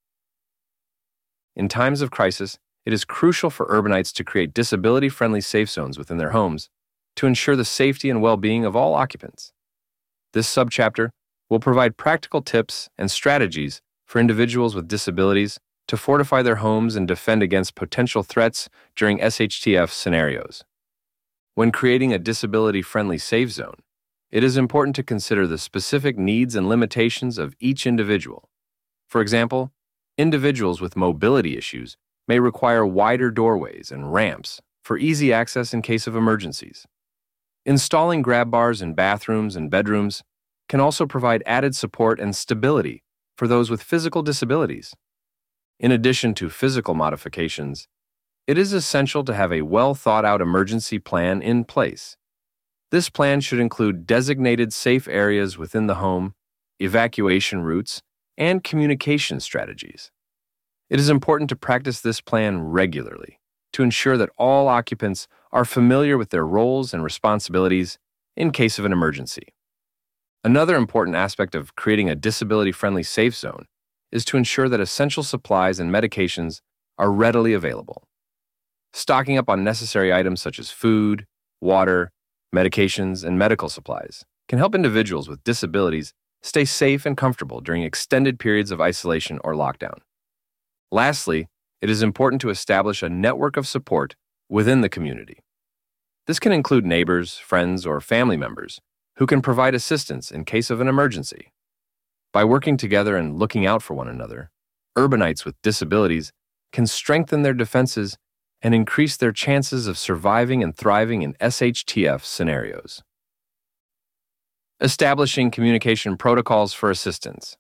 In times of crisis, it is crucial for urbanites to create disability-friendly safe zones within their homes to ensure the safety and well-being of all occupants. This subchapter will provide practical tips and strategies for individuals with disabilities to fortify their homes and defend against potential threats during S H T F scenarios. When creating a disability-friendly safe zone, it is important to consider the specific needs and limitations of each individual. For example, individuals with mobility issues may require wider doorways and ramps for easy access in case of emergencies. Installing grab bars in bathrooms and bedrooms can also provide added support and stability for those with physical disabilities. In addition to physical modifications, It is essential to have a well-thought-out emergency plan in place. This plan should include designated safe areas within the home, evacuation routes, and communication strategies. It is important to practice this plan regularly to ensure that all occupants are familiar with their roles and responsibilities in case of an emergency. Another important aspect of creating a disability-friendly safe zone is to ensure that essential supplies and medications are readily available. Stocking up on necessary items such as food, water, medications, and medical supplies can help individuals with disabilities stay safe and comfortable during extended periods of isolation or lockdown. Lastly, it is important to establish a network of support within the community. This can include neighbors, friends, or family members who can provide assistance in case of an emergency. By working together and looking out for one another, urbanites with disabilities can strengthen their defenses and increase their chances of surviving and thriving in S H T F scenarios. Establishing communication protocols for assistance.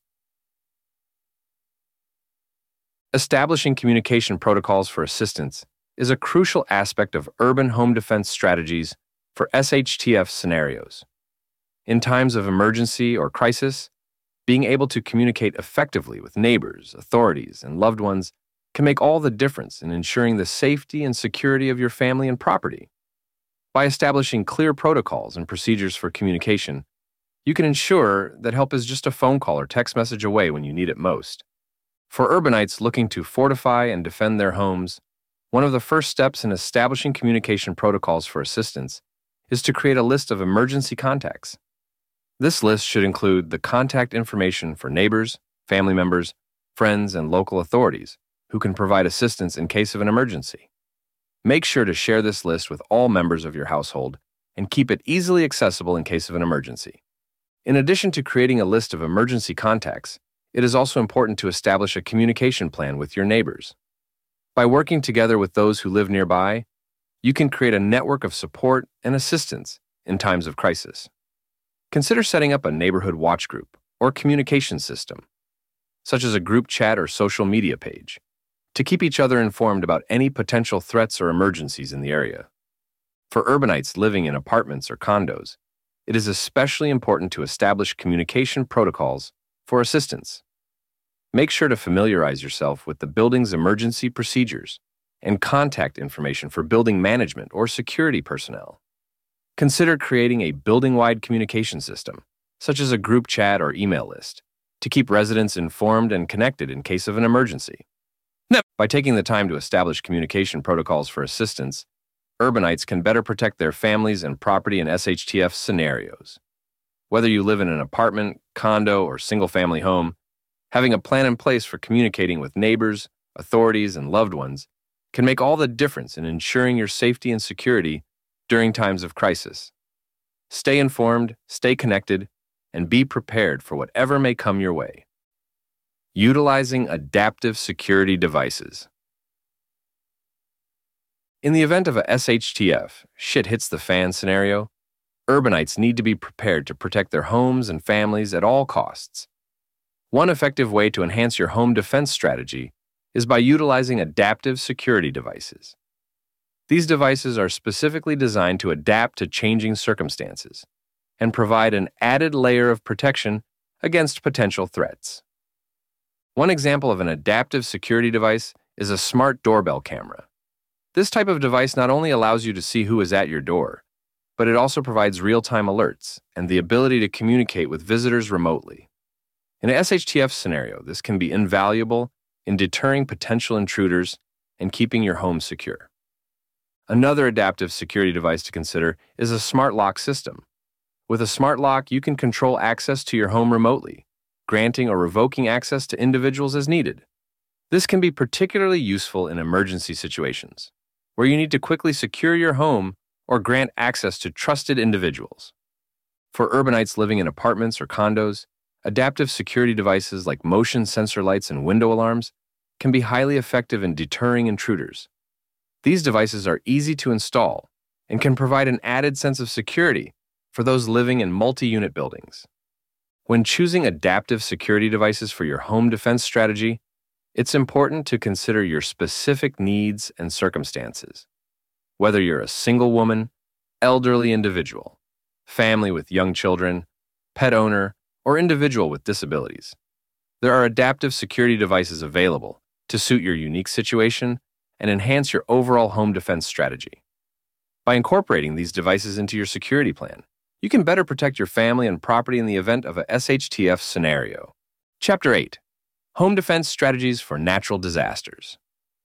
Establishing communication protocols for assistance is a crucial aspect of urban home defense strategies for S H T F scenarios. In times of emergency or crisis, being able to communicate effectively with neighbors, authorities, and loved ones can make all the difference in ensuring the safety and security of your family and property. By establishing clear protocols and procedures for communication, you can ensure that help is just a phone call or text message away when you need it most. For urbanites looking to fortify and defend their homes, one of the first steps in establishing communication protocols for assistance is to create a list of emergency contacts. This list should include the contact information for neighbors, family members, friends, and local authorities who can provide assistance in case of an emergency. Make sure to share this list with all members of your household and keep it easily accessible in case of an emergency. In addition to creating a list of emergency contacts, it is also important to establish a communication plan with your neighbors. By working together with those who live nearby, you can create a network of support and assistance in times of crisis. Consider setting up a neighborhood watch group or communication system, such as a group chat or social media page, to keep each other informed about any potential threats or emergencies in the area. For urbanites living in apartments or condos, it is especially important to establish communication protocols for assistance. Make sure to familiarize yourself with the building's emergency procedures and contact information for building management or security personnel. Consider creating a building-wide communication system, such as a group chat or email list, to keep residents informed and connected in case of an emergency. By taking the time to establish communication protocols for assistance, urbanites can better protect their families and property in S H T F scenarios. Whether you live in an apartment, condo, or single-family home, having a plan in place for communicating with neighbors, authorities, and loved ones can make all the difference in ensuring your safety and security during times of crisis. Stay informed, stay connected, and be prepared for whatever may come your way. Utilizing adaptive security devices. In the event of a S H T F, shit hits the fan scenario, urbanites need to be prepared to protect their homes and families at all costs. One effective way to enhance your home defense strategy is by utilizing adaptive security devices. These devices are specifically designed to adapt to changing circumstances and provide an added layer of protection against potential threats. One example of an adaptive security device is a smart doorbell camera. This type of device not only allows you to see who is at your door, but it also provides real-time alerts and the ability to communicate with visitors remotely. In an S H T F scenario, this can be invaluable in deterring potential intruders and keeping your home secure. Another adaptive security device to consider is a smart lock system. With a smart lock, you can control access to your home remotely, granting or revoking access to individuals as needed. This can be particularly useful in emergency situations, where you need to quickly secure your home or grant access to trusted individuals. For urbanites living in apartments or condos, adaptive security devices like motion sensor lights and window alarms can be highly effective in deterring intruders. These devices are easy to install and can provide an added sense of security for those living in multi-unit buildings. When choosing adaptive security devices for your home defense strategy, It's important to consider your specific needs and circumstances. Whether you're a single woman, elderly individual, family with young children, pet owner, or individual with disabilities, there are adaptive security devices available to suit your unique situation and enhance your overall home defense strategy. By incorporating these devices into your security plan, you can better protect your family and property in the event of a S H T F scenario. Chapter eight. Home Defense Strategies for Natural Disasters.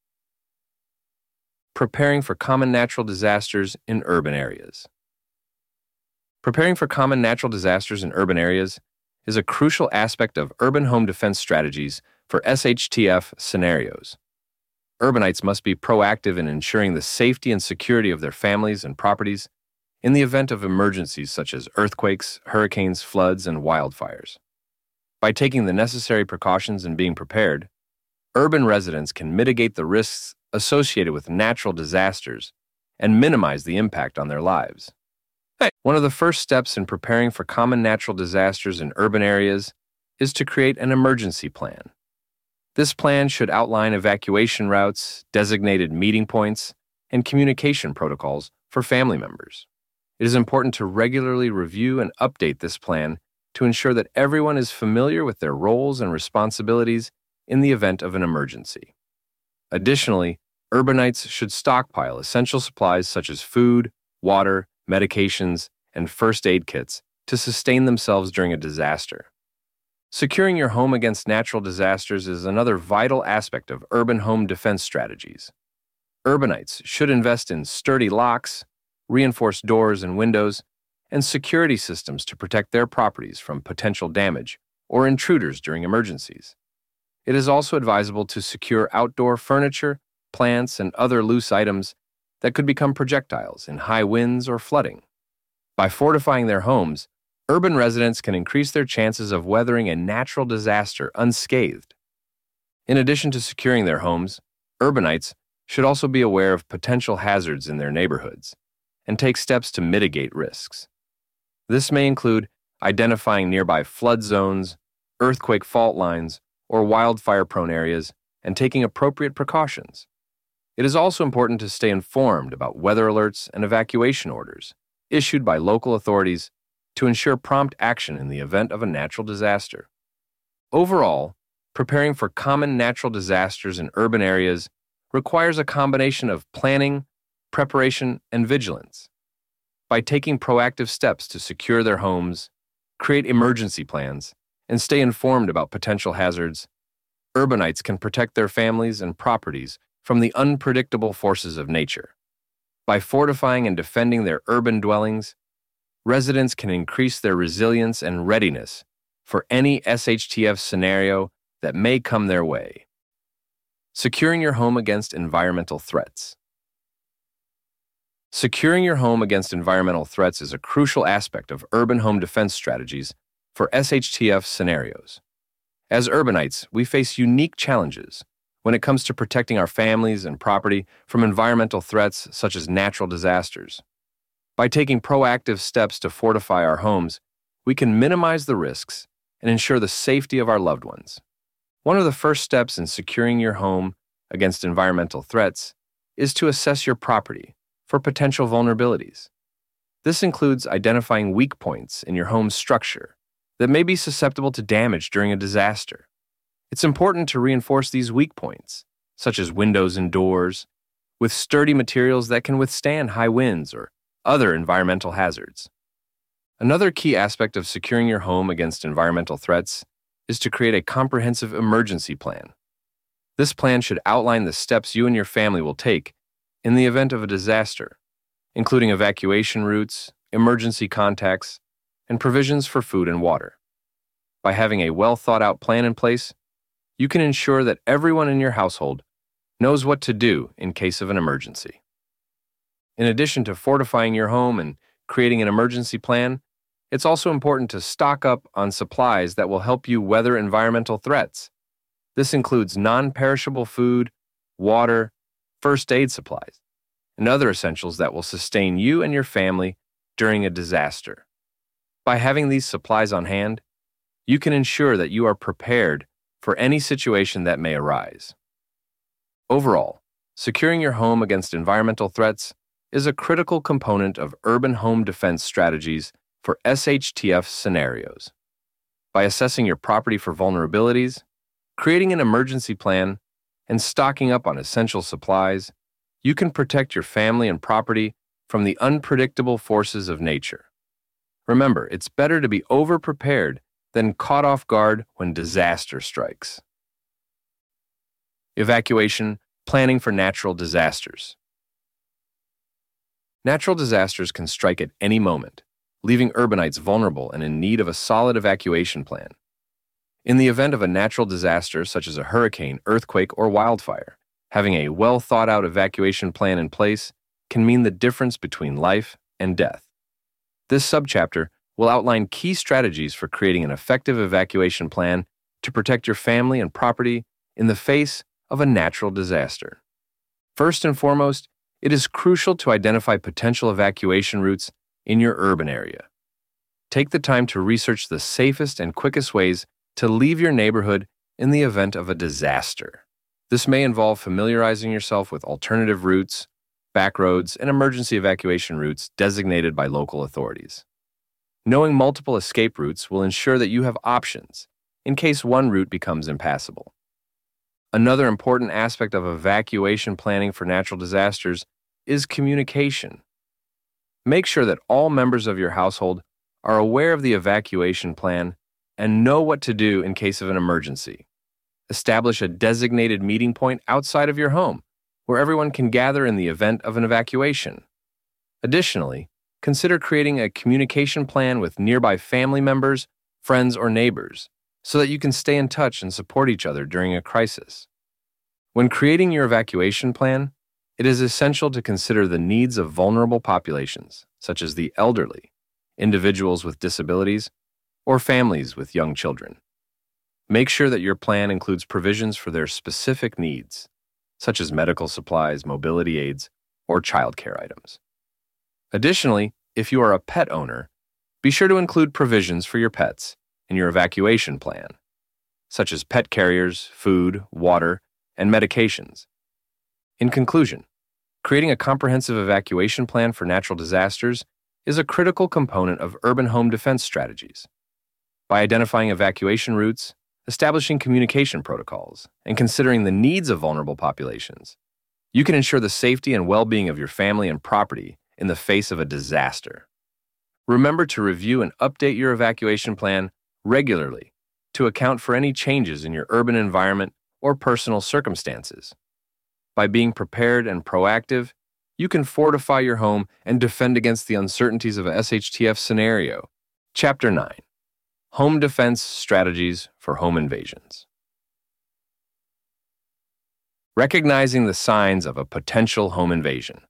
Preparing for common natural disasters in urban areas. Preparing for common natural disasters in urban areas is a crucial aspect of urban home defense strategies for S H T F scenarios. Urbanites must be proactive in ensuring the safety and security of their families and properties in the event of emergencies such as earthquakes, hurricanes, floods, and wildfires. By taking the necessary precautions and being prepared, urban residents can mitigate the risks associated with natural disasters and minimize the impact on their lives. One of the first steps in preparing for common natural disasters in urban areas is to create an emergency plan. This plan should outline evacuation routes, designated meeting points, and communication protocols for family members. It is important to regularly review and update this plan to ensure that everyone is familiar with their roles and responsibilities in the event of an emergency. Additionally, urbanites should stockpile essential supplies such as food, water, medications, and first aid kits to sustain themselves during a disaster. Securing your home against natural disasters is another vital aspect of urban home defense strategies. Urbanites should invest in sturdy locks, reinforced doors and windows, and security systems to protect their properties from potential damage or intruders during emergencies. It is also advisable to secure outdoor furniture, plants, and other loose items that could become projectiles in high winds or flooding. By fortifying their homes, urban residents can increase their chances of weathering a natural disaster unscathed. In addition to securing their homes, urbanites should also be aware of potential hazards in their neighborhoods and take steps to mitigate risks. This may include identifying nearby flood zones, earthquake fault lines, or wildfire-prone areas and taking appropriate precautions. It is also important to stay informed about weather alerts and evacuation orders issued by local authorities to ensure prompt action in the event of a natural disaster. Overall, preparing for common natural disasters in urban areas requires a combination of planning, preparation, and vigilance. By taking proactive steps to secure their homes, create emergency plans, and stay informed about potential hazards, urbanites can protect their families and properties from the unpredictable forces of nature. By fortifying and defending their urban dwellings, residents can increase their resilience and readiness for any S H T F scenario that may come their way. Securing your home against environmental threats. Securing your home against environmental threats is a crucial aspect of urban home defense strategies for S H T F scenarios. As urbanites, we face unique challenges when it comes to protecting our families and property from environmental threats such as natural disasters. By taking proactive steps to fortify our homes, we can minimize the risks and ensure the safety of our loved ones. One of the first steps in securing your home against environmental threats is to assess your property for potential vulnerabilities. This includes identifying weak points in your home's structure that may be susceptible to damage during a disaster. It's important to reinforce these weak points, such as windows and doors, with sturdy materials that can withstand high winds or other environmental hazards. Another key aspect of securing your home against environmental threats is to create a comprehensive emergency plan. This plan should outline the steps you and your family will take in the event of a disaster, including evacuation routes, emergency contacts, and provisions for food and water. By having a well-thought-out plan in place, you can ensure that everyone in your household knows what to do in case of an emergency. In addition to fortifying your home and creating an emergency plan, it's also important to stock up on supplies that will help you weather environmental threats. This includes non-perishable food, water, first aid supplies, and other essentials that will sustain you and your family during a disaster. By having these supplies on hand, you can ensure that you are prepared for any situation that may arise. Overall, securing your home against environmental threats is a critical component of urban home defense strategies for S H T F scenarios. By assessing your property for vulnerabilities, creating an emergency plan, and stocking up on essential supplies, you can protect your family and property from the unpredictable forces of nature. Remember, it's better to be over-prepared than caught off guard when disaster strikes. Evacuation, planning for natural disasters. Natural disasters can strike at any moment, leaving urbanites vulnerable and in need of a solid evacuation plan. In the event of a natural disaster such as a hurricane, earthquake, or wildfire, having a well-thought-out evacuation plan in place can mean the difference between life and death. This subchapter will outline key strategies for creating an effective evacuation plan to protect your family and property in the face of a natural disaster. First and foremost, it is crucial to identify potential evacuation routes in your urban area. Take the time to research the safest and quickest ways to leave your neighborhood in the event of a disaster. This may involve familiarizing yourself with alternative routes, back roads, and emergency evacuation routes designated by local authorities. Knowing multiple escape routes will ensure that you have options in case one route becomes impassable. Another important aspect of evacuation planning for natural disasters is communication. Make sure that all members of your household are aware of the evacuation plan and know what to do in case of an emergency. Establish a designated meeting point outside of your home where everyone can gather in the event of an evacuation. Additionally, consider creating a communication plan with nearby family members, friends, or neighbors so that you can stay in touch and support each other during a crisis. When creating your evacuation plan, it is essential to consider the needs of vulnerable populations, such as the elderly, individuals with disabilities, or families with young children. Make sure that your plan includes provisions for their specific needs, such as medical supplies, mobility aids, or childcare items. Additionally, if you are a pet owner, be sure to include provisions for your pets in your evacuation plan, such as pet carriers, food, water, and medications. In conclusion, creating a comprehensive evacuation plan for natural disasters is a critical component of urban home defense strategies. By identifying evacuation routes, establishing communication protocols, and considering the needs of vulnerable populations, you can ensure the safety and well-being of your family and property in the face of a disaster. Remember to review and update your evacuation plan regularly to account for any changes in your urban environment or personal circumstances. By being prepared and proactive, you can fortify your home and defend against the uncertainties of a S H T F scenario. Chapter nine. Home Defense Strategies for Home Invasions. Recognizing the signs of a potential home invasion.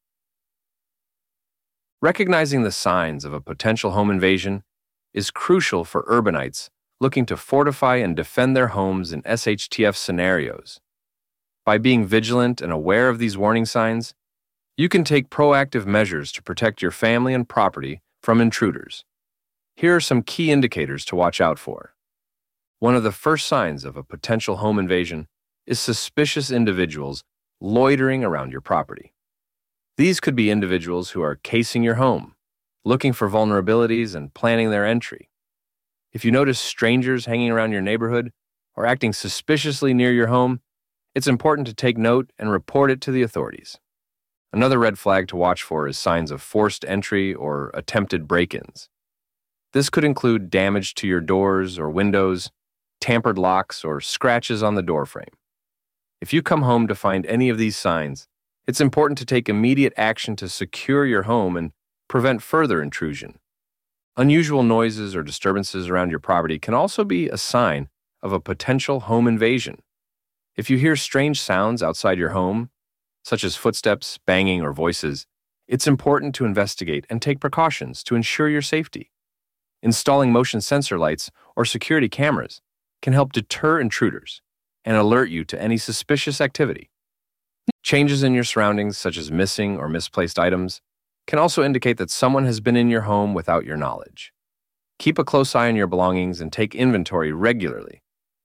Recognizing the signs of a potential home invasion is crucial for urbanites looking to fortify and defend their homes in S H T F scenarios. By being vigilant and aware of these warning signs, you can take proactive measures to protect your family and property from intruders. Here are some key indicators to watch out for. One of the first signs of a potential home invasion is suspicious individuals loitering around your property. These could be individuals who are casing your home, looking for vulnerabilities and planning their entry. If you notice strangers hanging around your neighborhood or acting suspiciously near your home, it's important to take note and report it to the authorities. Another red flag to watch for is signs of forced entry or attempted break-ins. This could include damage to your doors or windows, tampered locks, or scratches on the doorframe. If you come home to find any of these signs, it's important to take immediate action to secure your home and prevent further intrusion. Unusual noises or disturbances around your property can also be a sign of a potential home invasion. If you hear strange sounds outside your home, such as footsteps, banging, or voices, it's important to investigate and take precautions to ensure your safety. Installing motion sensor lights or security cameras can help deter intruders and alert you to any suspicious activity. Changes in your surroundings, such as missing or misplaced items, can also indicate that someone has been in your home without your knowledge. Keep a close eye on your belongings and take inventory regularly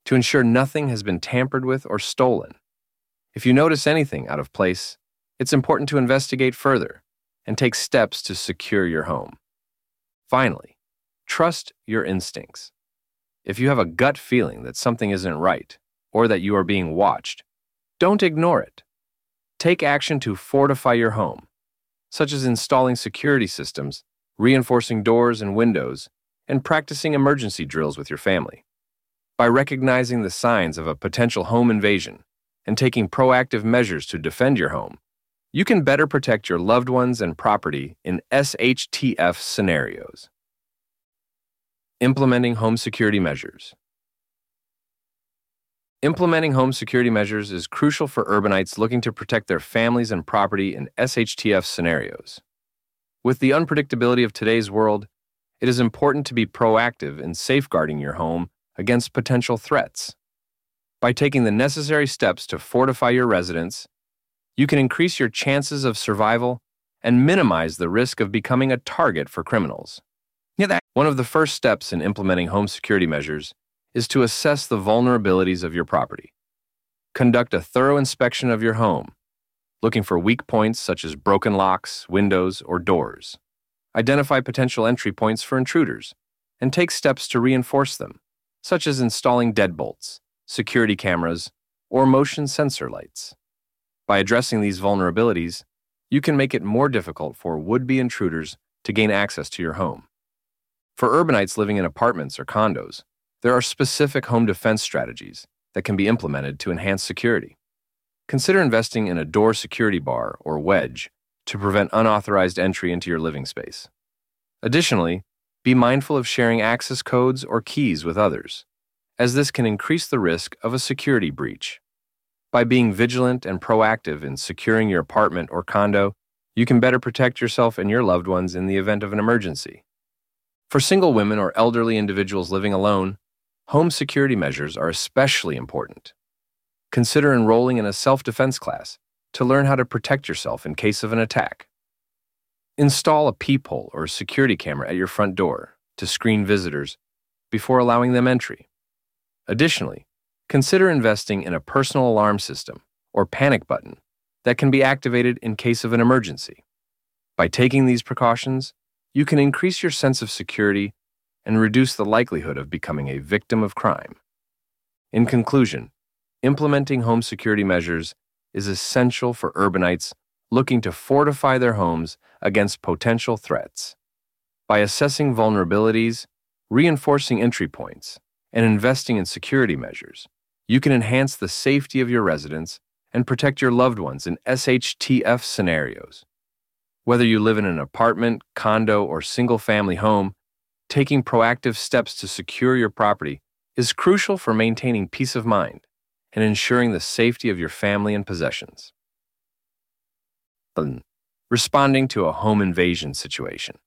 to ensure nothing has been tampered with or stolen. If you notice anything out of place, it's important to investigate further and take steps to secure your home. Finally, trust your instincts. If you have a gut feeling that something isn't right or that you are being watched, don't ignore it. Take action to fortify your home, such as installing security systems, reinforcing doors and windows, and practicing emergency drills with your family. By recognizing the signs of a potential home invasion and taking proactive measures to defend your home, you can better protect your loved ones and property in S H T F scenarios. Implementing home security measures. Implementing home security measures is crucial for urbanites looking to protect their families and property in S H T F scenarios. With the unpredictability of today's world, it is important to be proactive in safeguarding your home against potential threats. By taking the necessary steps to fortify your residence, you can increase your chances of survival and minimize the risk of becoming a target for criminals. One of the first steps in implementing home security measures is to assess the vulnerabilities of your property. Conduct a thorough inspection of your home, looking for weak points such as broken locks, windows, or doors. Identify potential entry points for intruders, and take steps to reinforce them, such as installing deadbolts, security cameras, or motion sensor lights. By addressing these vulnerabilities, you can make it more difficult for would-be intruders to gain access to your home. For urbanites living in apartments or condos, there are specific home defense strategies that can be implemented to enhance security. Consider investing in a door security bar or wedge to prevent unauthorized entry into your living space. Additionally, be mindful of sharing access codes or keys with others, as this can increase the risk of a security breach. By being vigilant and proactive in securing your apartment or condo, you can better protect yourself and your loved ones in the event of an emergency. For single women or elderly individuals living alone, home security measures are especially important. Consider enrolling in a self-defense class to learn how to protect yourself in case of an attack. Install a peephole or security camera at your front door to screen visitors before allowing them entry. Additionally, consider investing in a personal alarm system or panic button that can be activated in case of an emergency. By taking these precautions, you can increase your sense of security and reduce the likelihood of becoming a victim of crime. In conclusion, implementing home security measures is essential for urbanites looking to fortify their homes against potential threats. By assessing vulnerabilities, reinforcing entry points, and investing in security measures, you can enhance the safety of your residence and protect your loved ones in S H T F scenarios. Whether you live in an apartment, condo, or single-family home, taking proactive steps to secure your property is crucial for maintaining peace of mind and ensuring the safety of your family and possessions. Responding to a home invasion situation.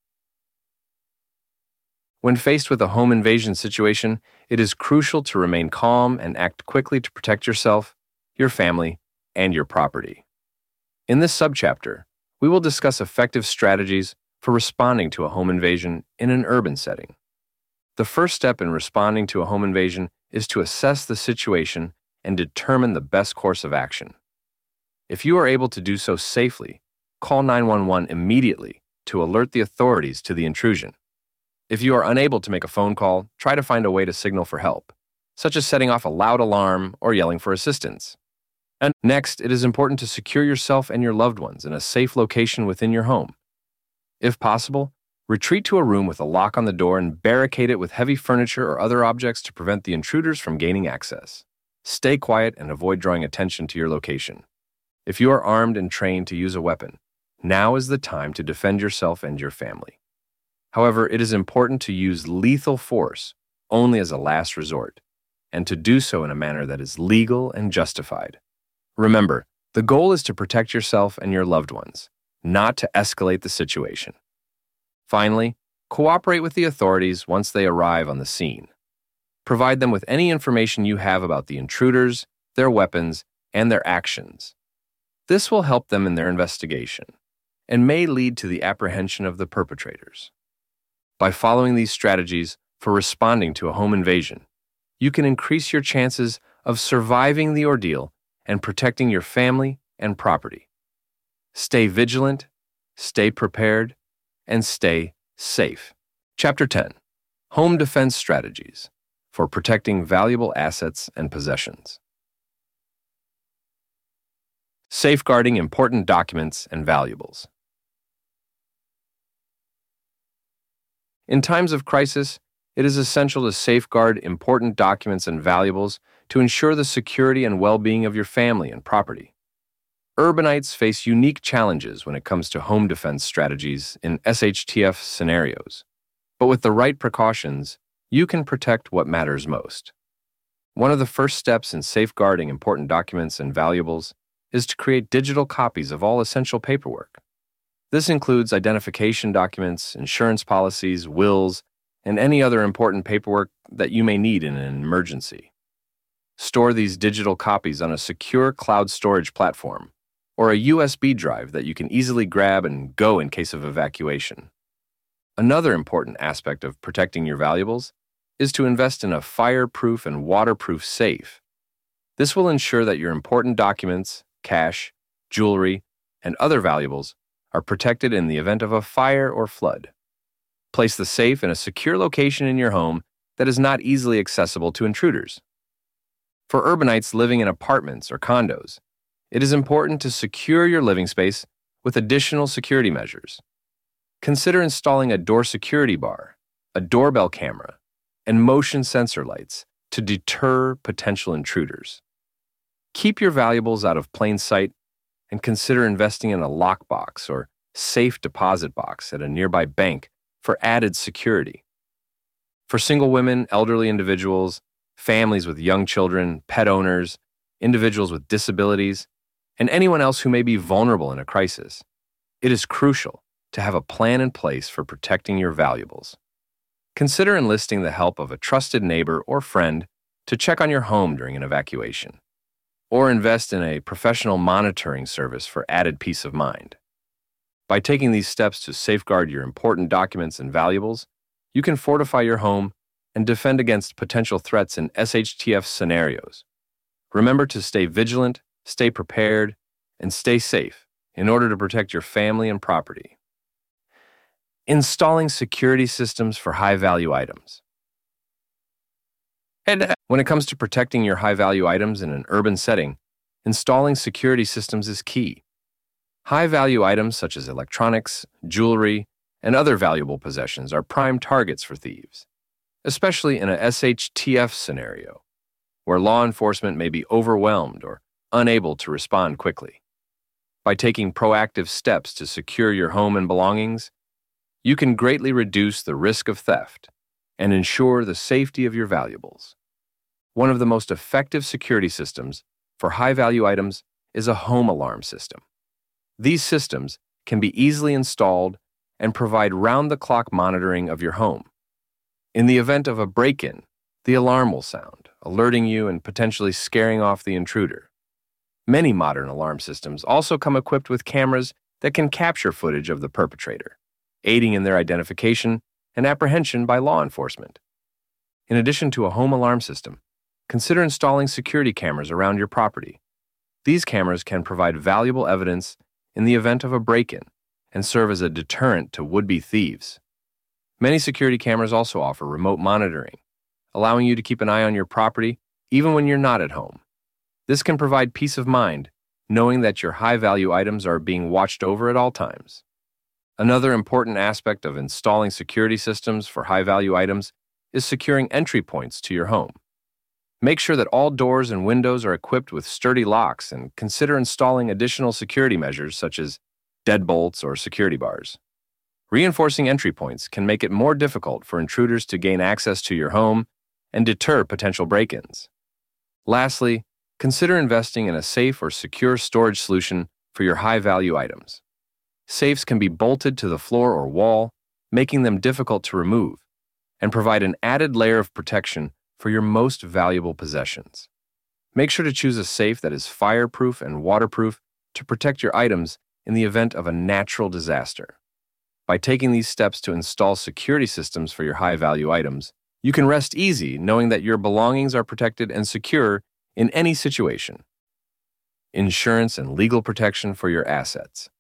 When faced with a home invasion situation, it is crucial to remain calm and act quickly to protect yourself, your family, and your property. In this subchapter, we will discuss effective strategies for responding to a home invasion in an urban setting. The first step in responding to a home invasion is to assess the situation and determine the best course of action. If you are able to do so safely, call nine one one immediately to alert the authorities to the intrusion. If you are unable to make a phone call, try to find a way to signal for help, such as setting off a loud alarm or yelling for assistance. And next, it is important to secure yourself and your loved ones in a safe location within your home. If possible, retreat to a room with a lock on the door and barricade it with heavy furniture or other objects to prevent the intruders from gaining access. Stay quiet and avoid drawing attention to your location. If you are armed and trained to use a weapon, now is the time to defend yourself and your family. However, it is important to use lethal force only as a last resort, and to do so in a manner that is legal and justified. Remember, the goal is to protect yourself and your loved ones, not to escalate the situation. Finally, cooperate with the authorities once they arrive on the scene. Provide them with any information you have about the intruders, their weapons, and their actions. This will help them in their investigation and may lead to the apprehension of the perpetrators. By following these strategies for responding to a home invasion, you can increase your chances of surviving the ordeal and protecting your family and property. Stay vigilant, stay prepared, and stay safe. Chapter ten. Home Defense Strategies for Protecting Valuable Assets and Possessions. Safeguarding Important Documents and Valuables. In times of crisis, it is essential to safeguard important documents and valuables to ensure the security and well-being of your family and property. Urbanites face unique challenges when it comes to home defense strategies in S H T F scenarios, but with the right precautions, you can protect what matters most. One of the first steps in safeguarding important documents and valuables is to create digital copies of all essential paperwork. This includes identification documents, insurance policies, wills, and any other important paperwork that you may need in an emergency. Store these digital copies on a secure cloud storage platform or a U S B drive that you can easily grab and go in case of evacuation. Another important aspect of protecting your valuables is to invest in a fireproof and waterproof safe. This will ensure that your important documents, cash, jewelry, and other valuables are protected in the event of a fire or flood. Place the safe in a secure location in your home that is not easily accessible to intruders. For urbanites living in apartments or condos, it is important to secure your living space with additional security measures. Consider installing a door security bar, a doorbell camera, and motion sensor lights to deter potential intruders. Keep your valuables out of plain sight and consider investing in a lockbox or safe deposit box at a nearby bank for added security. For single women, elderly individuals, families with young children, pet owners, individuals with disabilities, and anyone else who may be vulnerable in a crisis, it is crucial to have a plan in place for protecting your valuables. Consider enlisting the help of a trusted neighbor or friend to check on your home during an evacuation, or invest in a professional monitoring service for added peace of mind. By taking these steps to safeguard your important documents and valuables, you can fortify your home and defend against potential threats in S H T F scenarios. Remember to stay vigilant, stay prepared, and stay safe in order to protect your family and property. Installing security systems for high-value items. And when it comes to protecting your high-value items in an urban setting, installing security systems is key. High-value items such as electronics, jewelry, and other valuable possessions are prime targets for thieves, especially in a S H T F scenario, where law enforcement may be overwhelmed or unable to respond quickly. By taking proactive steps to secure your home and belongings, you can greatly reduce the risk of theft and ensure the safety of your valuables. One of the most effective security systems for high-value items is a home alarm system. These systems can be easily installed and provide round-the-clock monitoring of your home. In the event of a break-in, the alarm will sound, alerting you and potentially scaring off the intruder. Many modern alarm systems also come equipped with cameras that can capture footage of the perpetrator, aiding in their identification and apprehension by law enforcement. In addition to a home alarm system, consider installing security cameras around your property. These cameras can provide valuable evidence in the event of a break-in and serve as a deterrent to would-be thieves. Many security cameras also offer remote monitoring, allowing you to keep an eye on your property even when you're not at home. This can provide peace of mind, knowing that your high-value items are being watched over at all times. Another important aspect of installing security systems for high-value items is securing entry points to your home. Make sure that all doors and windows are equipped with sturdy locks and consider installing additional security measures such as deadbolts or security bars. Reinforcing entry points can make it more difficult for intruders to gain access to your home and deter potential break-ins. Lastly, consider investing in a safe or secure storage solution for your high-value items. Safes can be bolted to the floor or wall, making them difficult to remove, and provide an added layer of protection for your most valuable possessions. Make sure to choose a safe that is fireproof and waterproof to protect your items in the event of a natural disaster. By taking these steps to install security systems for your high-value items, You can rest easy knowing that your belongings are protected and secure in any situation. Insurance and legal protection for your assets.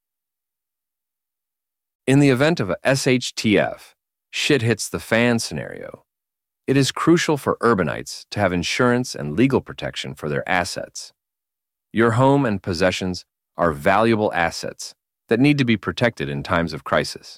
In the event of a S H T F, shit hits the fan scenario, it is crucial for urbanites to have insurance and legal protection for their assets. Your home and possessions are valuable assets that need to be protected in times of crisis.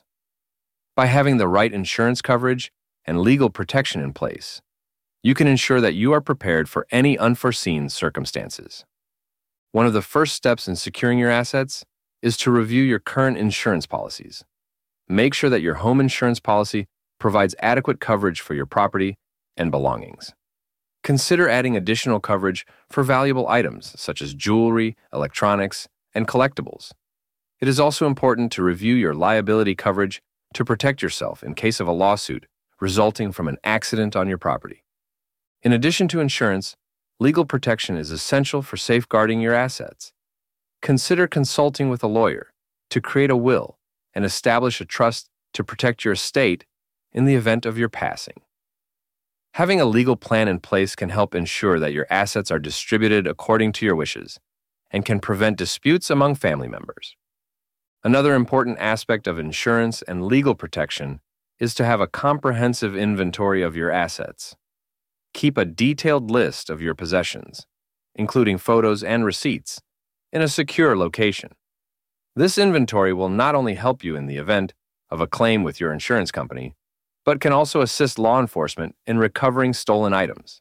By having the right insurance coverage and legal protection in place, you can ensure that you are prepared for any unforeseen circumstances. One of the first steps in securing your assets is to review your current insurance policies. Make sure that your home insurance policy provides adequate coverage for your property and belongings. Consider adding additional coverage for valuable items such as jewelry, electronics, and collectibles. It is also important to review your liability coverage to protect yourself in case of a lawsuit resulting from an accident on your property. In addition to insurance, legal protection is essential for safeguarding your assets. Consider consulting with a lawyer to create a will and establish a trust to protect your estate in the event of your passing. Having a legal plan in place can help ensure that your assets are distributed according to your wishes and can prevent disputes among family members. Another important aspect of insurance and legal protection is to have a comprehensive inventory of your assets. Keep a detailed list of your possessions, including photos and receipts, in a secure location. This inventory will not only help you in the event of a claim with your insurance company, but can also assist law enforcement in recovering stolen items.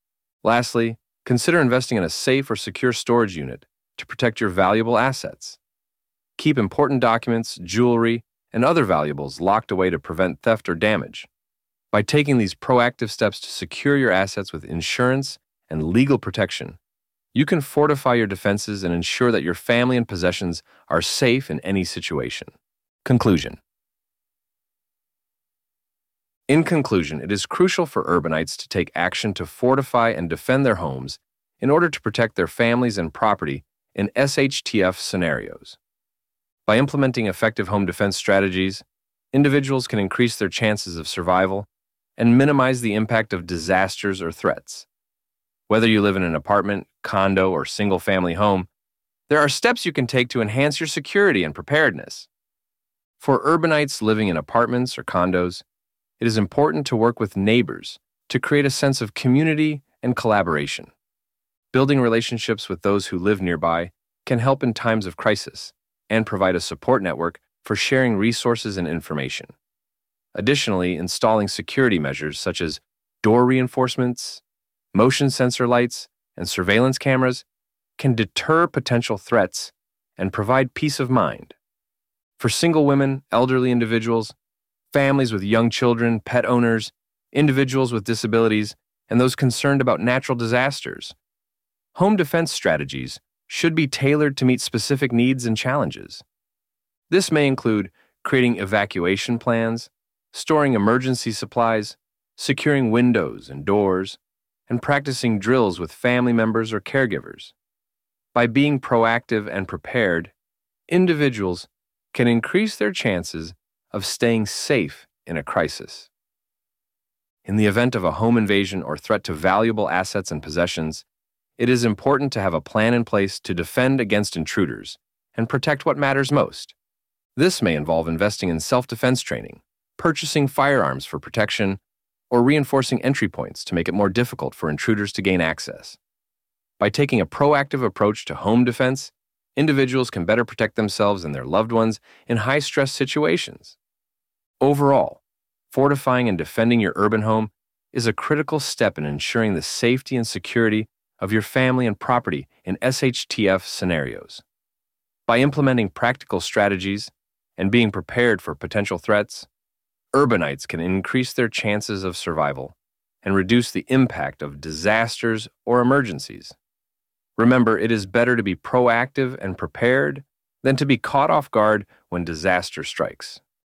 Lastly, consider investing in a safe or secure storage unit to protect your valuable assets. Keep important documents, jewelry, and other valuables locked away to prevent theft or damage. By taking these proactive steps to secure your assets with insurance and legal protection, you can fortify your defenses and ensure that your family and possessions are safe in any situation. Conclusion. In conclusion, it is crucial for urbanites to take action to fortify and defend their homes in order to protect their families and property in S H T F scenarios. By implementing effective home defense strategies, individuals can increase their chances of survival and minimize the impact of disasters or threats. Whether you live in an apartment, condo, or single-family home, there are steps you can take to enhance your security and preparedness. For urbanites living in apartments or condos, it is important to work with neighbors to create a sense of community and collaboration. Building relationships with those who live nearby can help in times of crisis and provide a support network for sharing resources and information. Additionally, installing security measures such as door reinforcements, motion sensor lights, and surveillance cameras can deter potential threats and provide peace of mind. For single women, elderly individuals, families with young children, pet owners, individuals with disabilities, and those concerned about natural disasters, home defense strategies should be tailored to meet specific needs and challenges. This may include creating evacuation plans, storing emergency supplies, securing windows and doors, and practicing drills with family members or caregivers. By being proactive and prepared, individuals can increase their chances of staying safe in a crisis. In the event of a home invasion or threat to valuable assets and possessions, it is important to have a plan in place to defend against intruders and protect what matters most. This may involve investing in self-defense training, purchasing firearms for protection, or reinforcing entry points to make it more difficult for intruders to gain access. By taking a proactive approach to home defense, individuals can better protect themselves and their loved ones in high-stress situations. Overall, fortifying and defending your urban home is a critical step in ensuring the safety and security of your family and property in S H T F scenarios. By implementing practical strategies and being prepared for potential threats, urbanites can increase their chances of survival and reduce the impact of disasters or emergencies. Remember, it is better to be proactive and prepared than to be caught off guard when disaster strikes.